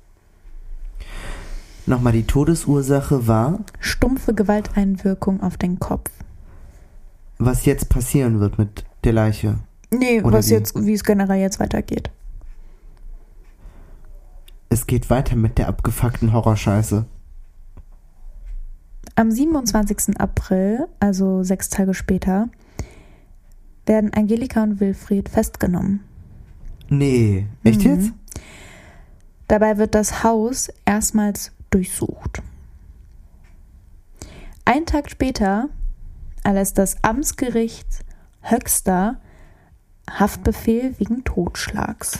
Nochmal, die Todesursache war? Stumpfe Gewalteinwirkung auf den Kopf. Was jetzt passieren wird mit der Leiche? Nee, wie es generell jetzt weitergeht. Es geht weiter mit der abgefuckten Horrorscheiße. Am 27. April, also 6 Tage später, werden Angelika und Wilfried festgenommen. Nee, echt jetzt? Dabei wird das Haus erstmals durchsucht. Einen Tag später erlässt das Amtsgericht Höxter Haftbefehl wegen Totschlags.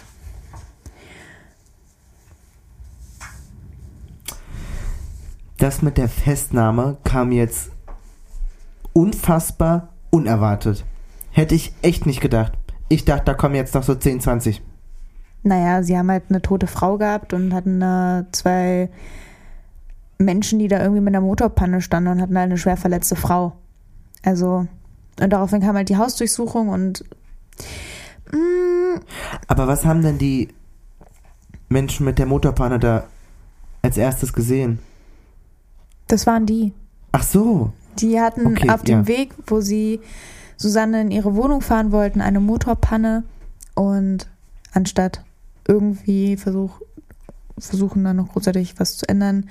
Das mit der Festnahme kam jetzt unfassbar unerwartet. Hätte ich echt nicht gedacht. Ich dachte, da kommen jetzt noch so 10, 20. Naja, sie haben halt eine tote Frau gehabt und hatten 2 Menschen, die da irgendwie mit einer Motorpanne standen und hatten halt eine schwer verletzte Frau. Also, und daraufhin kam halt die Hausdurchsuchung und Aber was haben denn die Menschen mit der Motorpanne da als erstes gesehen? Das waren die. Ach so. Die hatten auf dem Weg, wo sie Susanne in ihre Wohnung fahren wollten, eine Motorpanne und anstatt irgendwie versuchen dann noch großartig was zu ändern,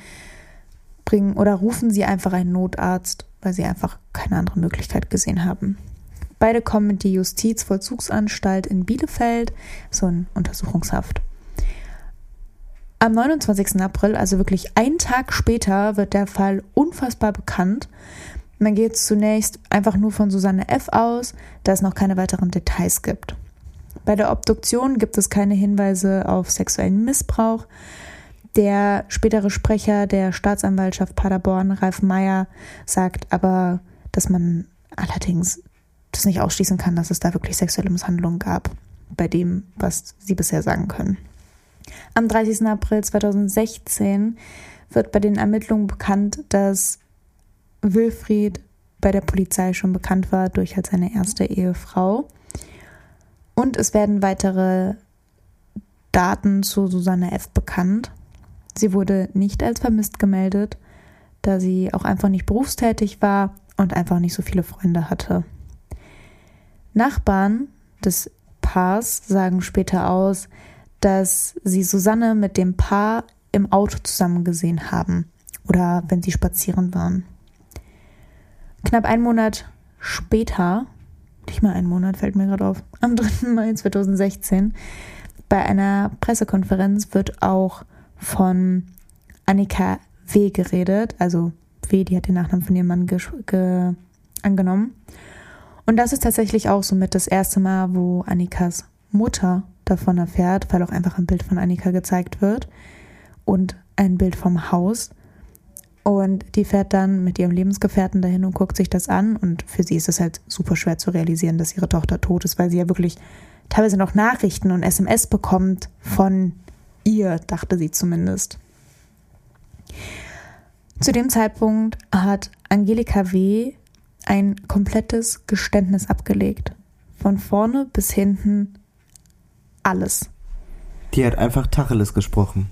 rufen sie einfach einen Notarzt, weil sie einfach keine andere Möglichkeit gesehen haben. Beide kommen in die Justizvollzugsanstalt in Bielefeld, so in Untersuchungshaft. Am 29. April, also wirklich einen Tag später, wird der Fall unfassbar bekannt. Man geht zunächst einfach nur von Susanne F. aus, da es noch keine weiteren Details gibt. Bei der Obduktion gibt es keine Hinweise auf sexuellen Missbrauch. Der spätere Sprecher der Staatsanwaltschaft Paderborn, Ralf Meyer, sagt aber, dass man allerdings das nicht ausschließen kann, dass es da wirklich sexuelle Misshandlungen gab, bei dem, was sie bisher sagen können. Am 30. April 2016 wird bei den Ermittlungen bekannt, dass Wilfried bei der Polizei schon bekannt war durch halt seine erste Ehefrau. Und es werden weitere Daten zu Susanne F. bekannt. Sie wurde nicht als vermisst gemeldet, da sie auch einfach nicht berufstätig war und einfach nicht so viele Freunde hatte. Nachbarn des Paars sagen später aus, dass sie Susanne mit dem Paar im Auto zusammen gesehen haben oder wenn sie spazieren waren. Knapp einen Monat später, nicht mal einen Monat, fällt mir gerade auf, am 3. Mai 2016, bei einer Pressekonferenz wird auch von Annika W. geredet, also W., die hat den Nachnamen von ihrem Mann angenommen. Und das ist tatsächlich auch somit das erste Mal, wo Annikas Mutter davon erfährt, weil auch einfach ein Bild von Annika gezeigt wird und ein Bild vom Haus. Und die fährt dann mit ihrem Lebensgefährten dahin und guckt sich das an. Und für sie ist es halt super schwer zu realisieren, dass ihre Tochter tot ist, weil sie ja wirklich teilweise noch Nachrichten und SMS bekommt von ihr, dachte sie zumindest. Zu dem Zeitpunkt hat Angelika W. ein komplettes Geständnis abgelegt. Von vorne bis hinten alles. Die hat einfach Tacheles gesprochen.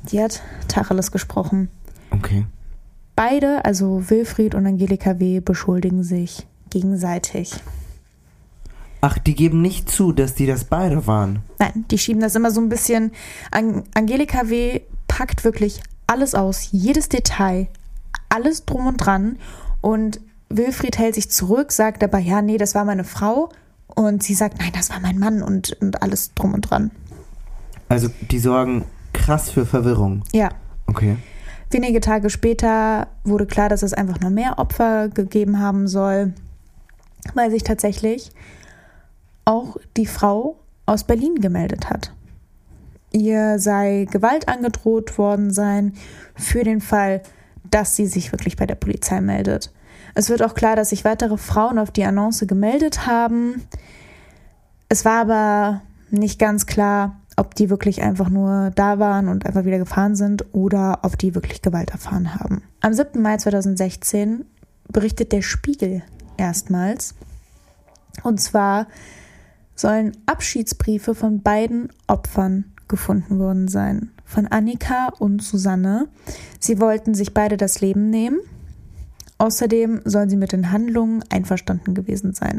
Okay. Beide, also Wilfried und Angelika W., beschuldigen sich gegenseitig. Ach, die geben nicht zu, dass die das beide waren? Nein, die schieben das immer so ein bisschen. Angelika W. packt wirklich alles aus, jedes Detail, alles drum und dran. Und Wilfried hält sich zurück, sagt aber, ja, nee, das war meine Frau. Und sie sagt, nein, das war mein Mann und alles drum und dran. Also die sorgen krass für Verwirrung? Ja. Okay. Wenige Tage später wurde klar, dass es einfach noch mehr Opfer gegeben haben soll, weil sich tatsächlich auch die Frau aus Berlin gemeldet hat. Ihr sei Gewalt angedroht worden sein für den Fall, dass sie sich wirklich bei der Polizei meldet. Es wird auch klar, dass sich weitere Frauen auf die Annonce gemeldet haben. Es war aber nicht ganz klar, ob die wirklich einfach nur da waren und einfach wieder gefahren sind oder ob die wirklich Gewalt erfahren haben. Am 7. Mai 2016 berichtet der Spiegel erstmals. Und zwar sollen Abschiedsbriefe von beiden Opfern gefunden worden sein. Von Annika und Susanne. Sie wollten sich beide das Leben nehmen. Außerdem sollen sie mit den Handlungen einverstanden gewesen sein.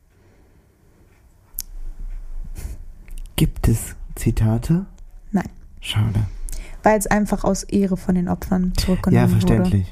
Gibt es Zitate? Nein. Schade. Weil es einfach aus Ehre von den Opfern zurückgenommen wurde. Ja, verständlich.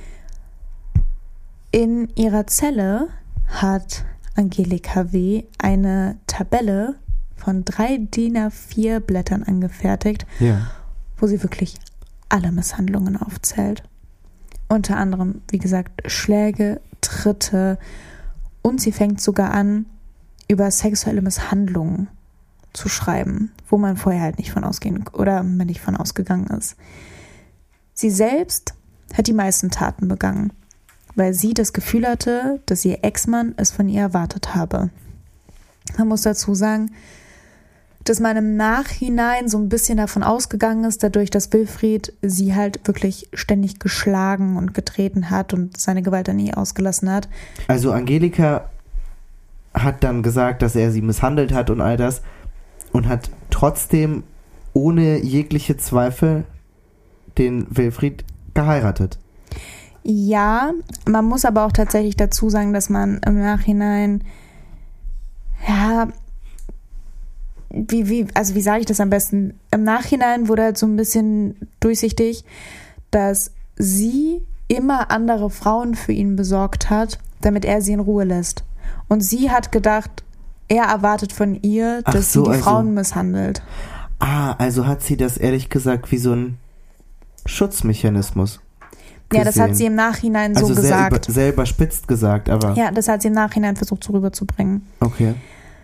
In ihrer Zelle hat Angelika W. eine Tabelle von 3 DIN A4 Blättern angefertigt, wo sie wirklich alle Misshandlungen aufzählt. Unter anderem, wie gesagt, Schläge, Tritte und sie fängt sogar an, über sexuelle Misshandlungen zu schreiben, wo man vorher halt nicht von ausgehen oder man nicht von ausgegangen ist. Sie selbst hat die meisten Taten begangen, weil sie das Gefühl hatte, dass ihr Ex-Mann es von ihr erwartet habe. Man muss dazu sagen, dass man im Nachhinein so ein bisschen davon ausgegangen ist, dadurch, dass Wilfried sie halt wirklich ständig geschlagen und getreten hat und seine Gewalt an ihr ausgelassen hat. Also Angelika hat dann gesagt, dass er sie misshandelt hat und all das und hat trotzdem ohne jegliche Zweifel den Wilfried geheiratet. Ja, man muss aber auch tatsächlich dazu sagen, dass man im Nachhinein, wie sage ich das am besten? Im Nachhinein wurde halt so ein bisschen durchsichtig, dass sie immer andere Frauen für ihn besorgt hat, damit er sie in Ruhe lässt. Und sie hat gedacht, er erwartet von ihr, dass sie die Frauen misshandelt. Also hat sie das ehrlich gesagt wie so ein Schutzmechanismus gesehen. Ja, das hat sie im Nachhinein so gesagt. Sehr überspitzt gesagt, aber... Ja, das hat sie im Nachhinein versucht, so rüberzubringen. Okay.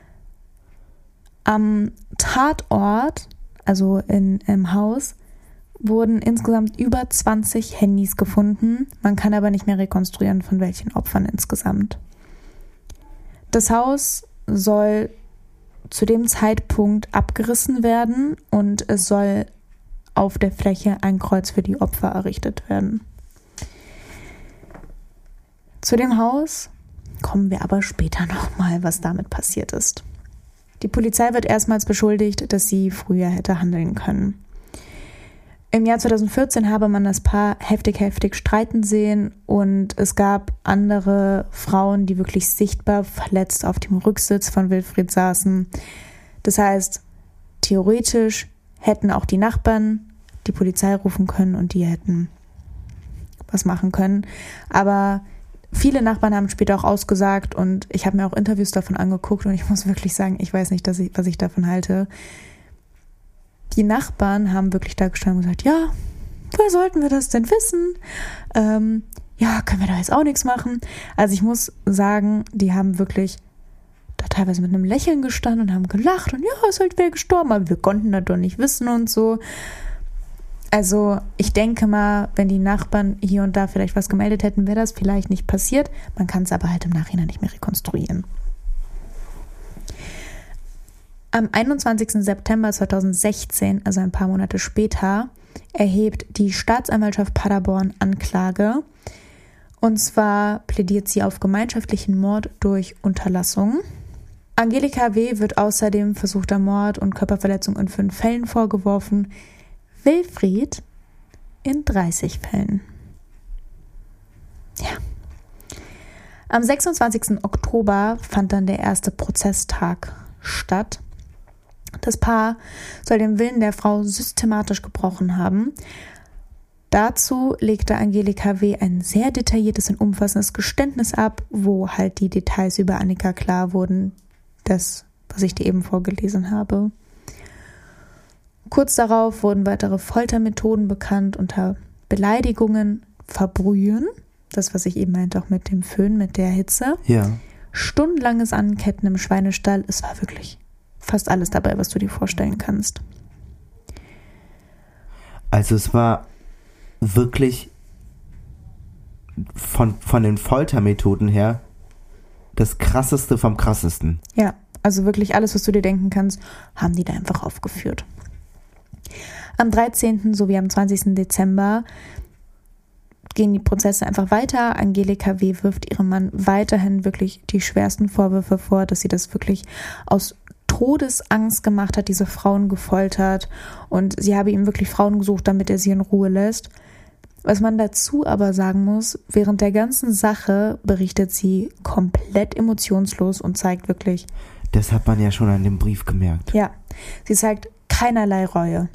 Am Tatort, also im Haus, wurden insgesamt über 20 Handys gefunden. Man kann aber nicht mehr rekonstruieren, von welchen Opfern insgesamt. Das Haus soll zu dem Zeitpunkt abgerissen werden und es soll auf der Fläche ein Kreuz für die Opfer errichtet werden. Zu dem Haus kommen wir aber später nochmal, was damit passiert ist. Die Polizei wird erstmals beschuldigt, dass sie früher hätte handeln können. Im Jahr 2014 habe man das Paar heftig streiten sehen und es gab andere Frauen, die wirklich sichtbar verletzt auf dem Rücksitz von Wilfried saßen. Das heißt, theoretisch hätten auch die Nachbarn die Polizei rufen können und die hätten was machen können. Aber viele Nachbarn haben später auch ausgesagt und ich habe mir auch Interviews davon angeguckt und ich muss wirklich sagen, ich weiß nicht, was ich davon halte. Die Nachbarn haben wirklich da gestanden und gesagt, ja, woher sollten wir das denn wissen? Ja, können wir da jetzt auch nichts machen? Also ich muss sagen, die haben wirklich da teilweise mit einem Lächeln gestanden und haben gelacht und ja, ist halt wer gestorben, aber wir konnten das doch nicht wissen und so. Also ich denke mal, wenn die Nachbarn hier und da vielleicht was gemeldet hätten, wäre das vielleicht nicht passiert. Man kann es aber halt im Nachhinein nicht mehr rekonstruieren. Am 21. September 2016, also ein paar Monate später, erhebt die Staatsanwaltschaft Paderborn Anklage. Und zwar plädiert sie auf gemeinschaftlichen Mord durch Unterlassung. Angelika W. wird außerdem versuchter Mord und Körperverletzung in 5 Fällen vorgeworfen. Wilfried in 30 Fällen. Ja. Am 26. Oktober fand dann der erste Prozesstag statt. Das Paar soll den Willen der Frau systematisch gebrochen haben. Dazu legte Angelika W. ein sehr detailliertes und umfassendes Geständnis ab, wo halt die Details über Annika klar wurden, das, was ich dir eben vorgelesen habe. Kurz darauf wurden weitere Foltermethoden bekannt unter Beleidigungen, Verbrühen, das, was ich eben meinte, auch mit dem Föhn, mit der Hitze. Ja. Stundenlanges Anketten im Schweinestall, es war wirklich fast alles dabei, was du dir vorstellen kannst. Also es war wirklich von den Foltermethoden her das Krasseste vom Krassesten. Ja, also wirklich alles, was du dir denken kannst, haben die da einfach aufgeführt. Am 13. sowie am 20. Dezember gehen die Prozesse einfach weiter. Angelika W. wirft ihrem Mann weiterhin wirklich die schwersten Vorwürfe vor, dass sie das wirklich aus Todesangst gemacht hat, diese Frauen gefoltert, und sie habe ihm wirklich Frauen gesucht, damit er sie in Ruhe lässt. Was man dazu aber sagen muss, während der ganzen Sache berichtet sie komplett emotionslos und zeigt wirklich... Das hat man ja schon an dem Brief gemerkt. Ja, sie zeigt keinerlei Reue.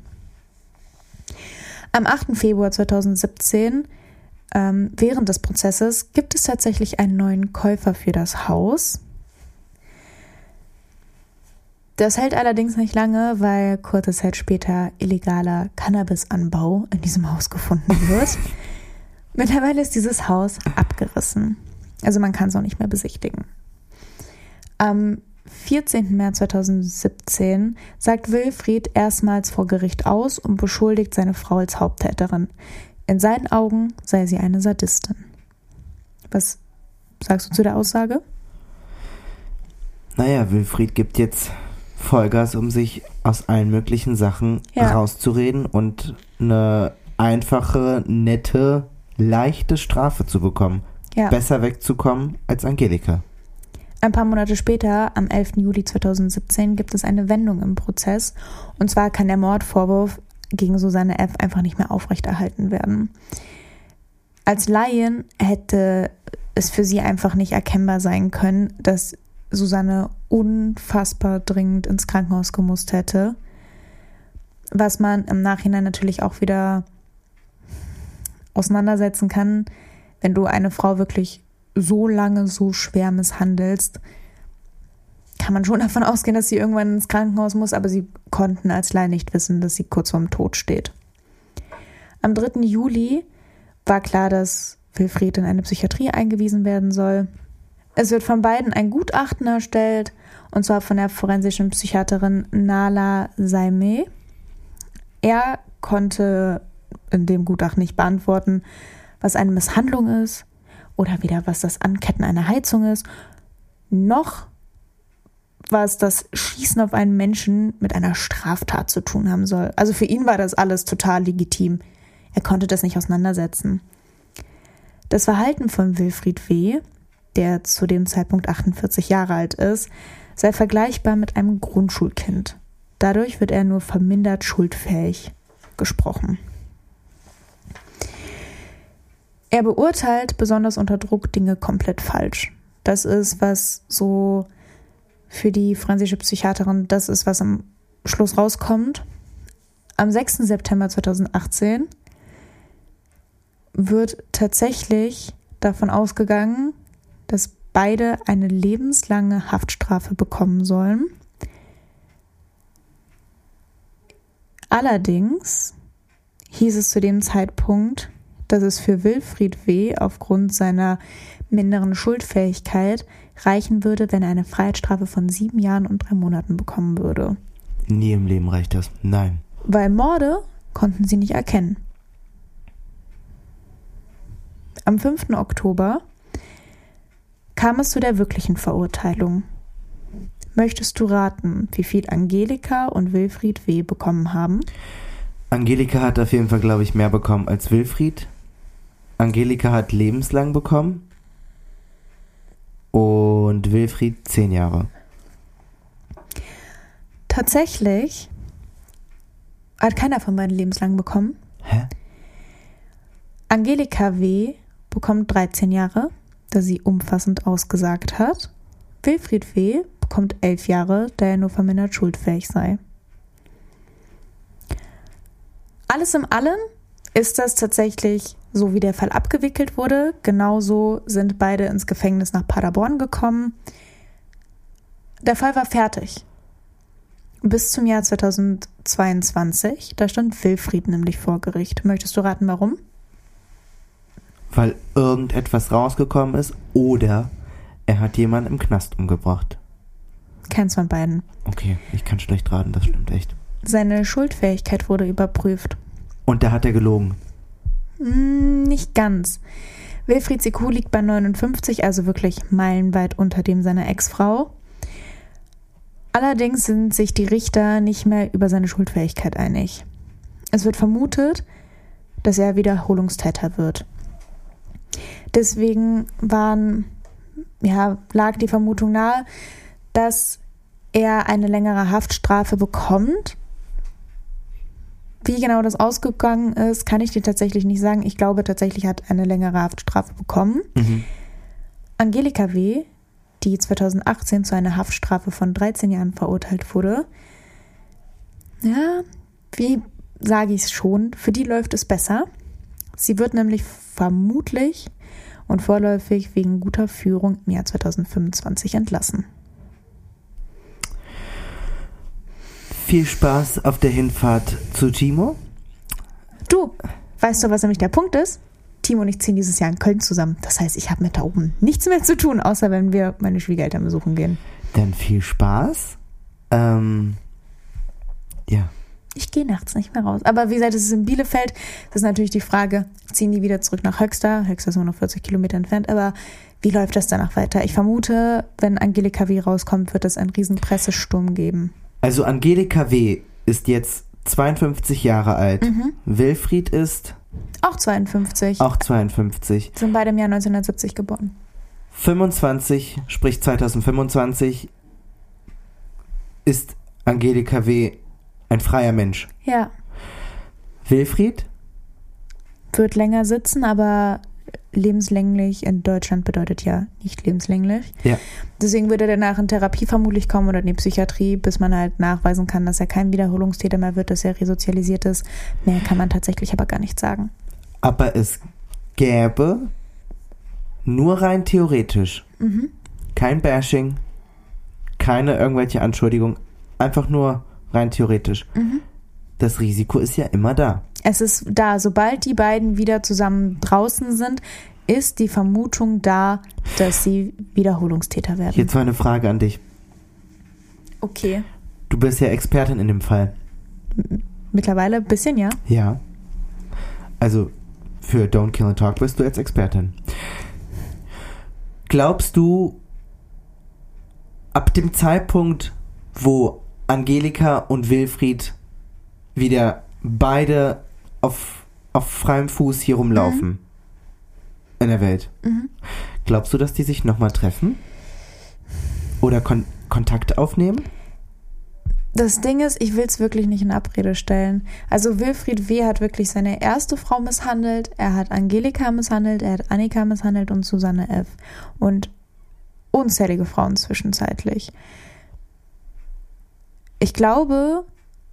Am 8. Februar 2017, während des Prozesses, gibt es tatsächlich einen neuen Käufer für das Haus. Das hält allerdings nicht lange, weil kurze Zeit später illegaler Cannabisanbau in diesem Haus gefunden wird. Mittlerweile ist dieses Haus abgerissen. Also man kann es auch nicht mehr besichtigen. Am 14. März 2017 sagt Wilfried erstmals vor Gericht aus und beschuldigt seine Frau als Haupttäterin. In seinen Augen sei sie eine Sadistin. Was sagst du zu der Aussage? Naja, Wilfried gibt jetzt Vollgas, um sich aus allen möglichen Sachen rauszureden und eine einfache, nette, leichte Strafe zu bekommen. Ja. Besser wegzukommen als Angelika. Ein paar Monate später, am 11. Juli 2017, gibt es eine Wendung im Prozess. Und zwar kann der Mordvorwurf gegen Susanne F. einfach nicht mehr aufrechterhalten werden. Als Laien hätte es für sie einfach nicht erkennbar sein können, dass Susanne unfassbar dringend ins Krankenhaus gemusst hätte. Was man im Nachhinein natürlich auch wieder auseinandersetzen kann, wenn du eine Frau wirklich so lange, so schwer misshandelst, kann man schon davon ausgehen, dass sie irgendwann ins Krankenhaus muss, aber sie konnten als Laie nicht wissen, dass sie kurz vorm Tod steht. Am 3. Juli war klar, dass Wilfried in eine Psychiatrie eingewiesen werden soll. Es wird von beiden ein Gutachten erstellt, und zwar von der forensischen Psychiaterin Nala Saimeh. Er konnte in dem Gutachten nicht beantworten, was eine Misshandlung ist oder weder was das Anketten einer Heizung ist, noch was das Schießen auf einen Menschen mit einer Straftat zu tun haben soll. Also für ihn war das alles total legitim. Er konnte das nicht auseinandersetzen. Das Verhalten von Wilfried W., der zu dem Zeitpunkt 48 Jahre alt ist, sei vergleichbar mit einem Grundschulkind. Dadurch wird er nur vermindert schuldfähig gesprochen. Er beurteilt besonders unter Druck Dinge komplett falsch. Das ist, was so für die forensische Psychiaterin, das ist, was am Schluss rauskommt. Am 6. September 2018 wird tatsächlich davon ausgegangen, dass beide eine lebenslange Haftstrafe bekommen sollen. Allerdings hieß es zu dem Zeitpunkt, dass es für Wilfried W. aufgrund seiner minderen Schuldfähigkeit reichen würde, wenn er eine Freiheitsstrafe von 7 Jahren und 3 Monaten bekommen würde. Nie im Leben reicht das. Nein. Weil Morde konnten sie nicht erkennen. Am 5. Oktober kam es zu der wirklichen Verurteilung. Möchtest du raten, wie viel Angelika und Wilfried W. bekommen haben? Angelika hat auf jeden Fall, glaube ich, mehr bekommen als Wilfried. Angelika hat lebenslang bekommen und Wilfried 10 Jahre. Tatsächlich hat keiner von beiden lebenslang bekommen. Hä? Angelika W. bekommt 13 Jahre, da sie umfassend ausgesagt hat. Wilfried W. bekommt 11 Jahre, da er nur vermindert schuldfähig sei. Alles in allem ist das tatsächlich so, wie der Fall abgewickelt wurde. Genauso sind beide ins Gefängnis nach Paderborn gekommen. Der Fall war fertig. Bis zum Jahr 2022, da stand Wilfried nämlich vor Gericht. Möchtest du raten, warum? Weil irgendetwas rausgekommen ist oder er hat jemanden im Knast umgebracht. Keins von beiden. Okay, ich kann schlecht raten, das stimmt echt. Seine Schuldfähigkeit wurde überprüft. Und da hat er gelogen? Nicht ganz. Wilfrieds IQ liegt bei 59, also wirklich meilenweit unter dem seiner Ex-Frau. Allerdings sind sich die Richter nicht mehr über seine Schuldfähigkeit einig. Es wird vermutet, dass er Wiederholungstäter wird. Deswegen lag die Vermutung nahe, dass er eine längere Haftstrafe bekommt. Wie genau das ausgegangen ist, kann ich dir tatsächlich nicht sagen. Ich glaube tatsächlich, er hat eine längere Haftstrafe bekommen. Angelika W., die 2018 zu einer Haftstrafe von 13 Jahren verurteilt wurde, ja, wie sage ich es schon, für die läuft es besser. Sie wird nämlich vermutlich und vorläufig wegen guter Führung im Jahr 2025 entlassen. Viel Spaß auf der Hinfahrt zu Timo. Du, weißt du, was nämlich der Punkt ist? Timo und ich ziehen dieses Jahr in Köln zusammen. Das heißt, ich habe mit da oben nichts mehr zu tun, außer wenn wir meine Schwiegereltern besuchen gehen. Dann viel Spaß. Ja. Ich gehe nachts nicht mehr raus. Aber wie gesagt, es ist in Bielefeld. Das ist natürlich die Frage, ziehen die wieder zurück nach Höxter? Höxter ist nur noch 40 Kilometer entfernt. Aber wie läuft das danach weiter? Ich vermute, wenn Angelika W. rauskommt, wird es einen riesen Pressesturm geben. Also Angelika W. ist jetzt 52 Jahre alt. Wilfried ist... Auch 52. Auch 52. Sind beide im Jahr 1970 geboren. 25, sprich 2025, ist Angelika W. ein freier Mensch. Ja. Wilfried? Wird länger sitzen, aber lebenslänglich in Deutschland bedeutet ja nicht lebenslänglich. Ja. Deswegen würde er danach in Therapie vermutlich kommen oder in die Psychiatrie, bis man halt nachweisen kann, dass er kein Wiederholungstäter mehr wird, dass er resozialisiert ist. Mehr kann man tatsächlich aber gar nicht sagen. Aber es gäbe nur rein theoretisch kein Bashing, keine irgendwelche Anschuldigung, einfach nur rein theoretisch. Das Risiko ist ja immer da. Es ist da, sobald die beiden wieder zusammen draußen sind, ist die Vermutung da, dass sie Wiederholungstäter werden. Jetzt mal eine Frage an dich. Okay. Du bist ja Expertin in dem Fall. Mittlerweile ein bisschen, ja. Ja. Also für Don't Kill and Talk bist du jetzt Expertin. Glaubst du, ab dem Zeitpunkt, wo Angelika und Wilfried wieder beide auf freiem Fuß hier rumlaufen in der Welt, glaubst du, dass die sich nochmal treffen? Oder Kontakt aufnehmen? Das Ding ist, ich will es wirklich nicht in Abrede stellen. Also Wilfried W. hat wirklich seine erste Frau misshandelt, er hat Angelika misshandelt, er hat Annika misshandelt und Susanne F. Und unzählige Frauen zwischenzeitlich. Ich glaube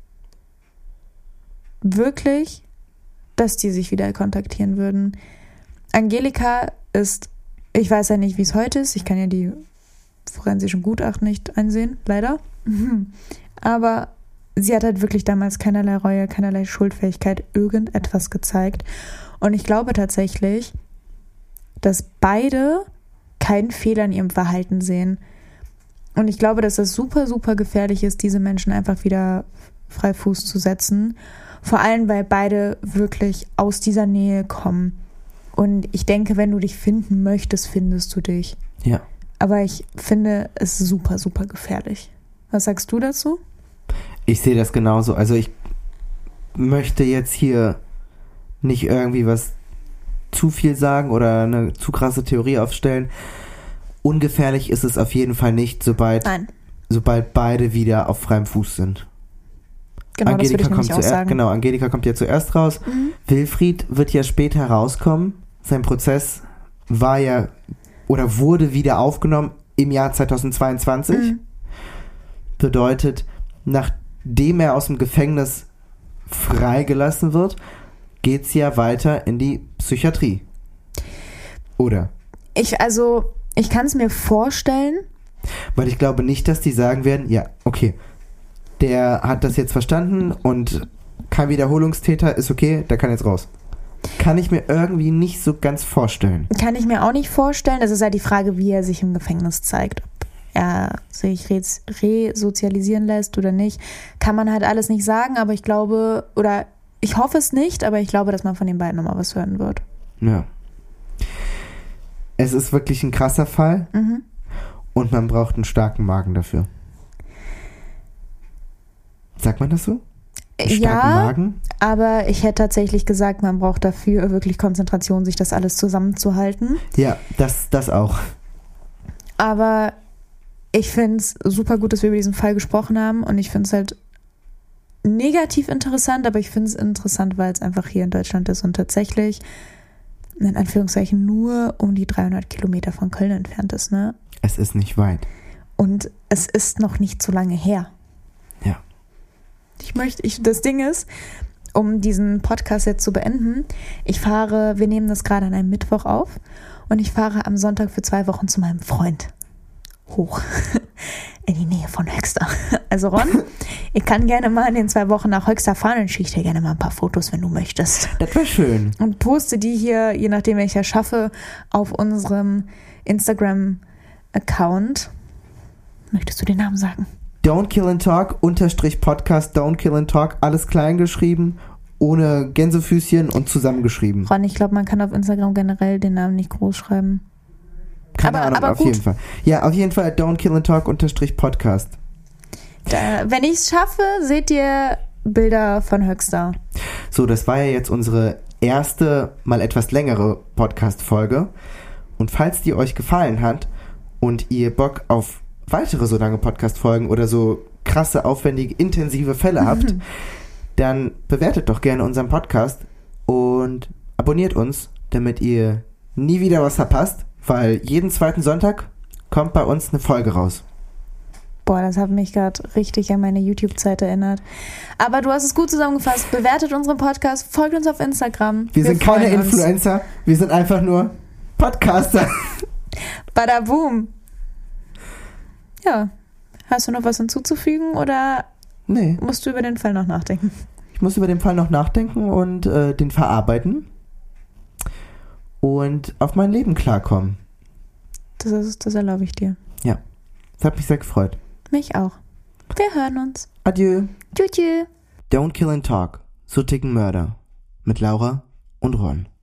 wirklich, dass die sich wieder kontaktieren würden. Angelika ist, ich weiß ja nicht, wie es heute ist, ich kann ja die forensischen Gutachten nicht einsehen, leider. Aber sie hat halt wirklich damals keinerlei Reue, keinerlei Schuldfähigkeit, irgendetwas gezeigt. Und ich glaube tatsächlich, dass beide keinen Fehler in ihrem Verhalten sehen. Und ich glaube, dass es super, super gefährlich ist, diese Menschen einfach wieder frei Fuß zu setzen. Vor allem, weil beide wirklich aus dieser Nähe kommen. Und ich denke, wenn du dich finden möchtest, findest du dich. Ja. Aber ich finde es super, super gefährlich. Was sagst du dazu? Ich sehe das genauso. Also ich möchte jetzt hier nicht irgendwie was zu viel sagen oder eine zu krasse Theorie aufstellen. Ungefährlich ist es auf jeden Fall nicht, sobald beide wieder auf freiem Fuß sind. Genau, Angelika, das würde ich nämlich auch sagen. Genau, Angelika kommt ja zuerst raus. Wilfried wird ja später rauskommen. Sein Prozess war ja oder wurde wieder aufgenommen im Jahr 2022. Bedeutet, nachdem er aus dem Gefängnis freigelassen wird, geht's ja weiter in die Psychiatrie. Oder? Ich kann es mir vorstellen. Weil ich glaube nicht, dass die sagen werden, ja, okay, der hat das jetzt verstanden und kein Wiederholungstäter, ist okay, der kann jetzt raus. Kann ich mir irgendwie nicht so ganz vorstellen. Kann ich mir auch nicht vorstellen. Das ist halt die Frage, wie er sich im Gefängnis zeigt. Ob er sich resozialisieren lässt oder nicht. Kann man halt alles nicht sagen, aber ich glaube, oder ich hoffe es nicht, aber ich glaube, dass man von den beiden nochmal was hören wird. Ja. Es ist wirklich ein krasser Fall und man braucht einen starken Magen dafür. Sagt man das so? Ja, Magen? aber ich hätte tatsächlich gesagt, man braucht dafür wirklich Konzentration, sich das alles zusammenzuhalten. Ja, das auch. Aber ich finde es super gut, dass wir über diesen Fall gesprochen haben und ich finde es halt negativ interessant, aber ich finde es interessant, weil es einfach hier in Deutschland ist und tatsächlich in Anführungszeichen nur um die 300 Kilometer von Köln entfernt ist, ne? Es ist nicht weit. Und es ist noch nicht so lange her. Ja. Das Ding ist, um diesen Podcast jetzt zu beenden, wir nehmen das gerade an einem Mittwoch auf und ich fahre am Sonntag für 2 Wochen zu meinem Freund hoch in die Nähe von Höxter. Also Ron, ich kann gerne mal in den 2 Wochen nach Höxter fahren und schicke dir gerne mal ein paar Fotos, wenn du möchtest. Das wäre schön. Und poste die hier, je nachdem, welcher ich schaffe, auf unserem Instagram-Account. Möchtest du den Namen sagen? Don't Kill and Talk _Podcast, Don't Kill and Talk, alles klein geschrieben, ohne Gänsefüßchen und zusammengeschrieben. Ron, ich glaube, man kann auf Instagram generell den Namen nicht groß schreiben. Keine Ahnung, auf jeden Fall. Ja, auf jeden Fall Don't Kill and Talk _Podcast. Wenn ich es schaffe, seht ihr Bilder von Höxter. So, das war ja jetzt unsere erste, mal etwas längere Podcast-Folge. Und falls die euch gefallen hat und ihr Bock auf weitere so lange Podcast-Folgen oder so krasse, aufwendige, intensive Fälle habt, dann bewertet doch gerne unseren Podcast und abonniert uns, damit ihr nie wieder was verpasst, weil jeden 2. Sonntag kommt bei uns eine Folge raus. Boah, das hat mich gerade richtig an meine YouTube-Zeit erinnert. Aber du hast es gut zusammengefasst. Bewertet unseren Podcast, folgt uns auf Instagram. Wir sind keine Influencer, wir sind einfach nur Podcaster. Bada boom. Ja. Hast du noch was hinzuzufügen oder musst du über den Fall noch nachdenken? Ich muss über den Fall noch nachdenken und den verarbeiten und auf mein Leben klarkommen. Das erlaube ich dir. Ja. Das hat mich sehr gefreut. Mich auch. Wir hören uns. Adieu. Tschüss. Don't Kill and Talk. So ticken Mörder. Mit Laura und Ron.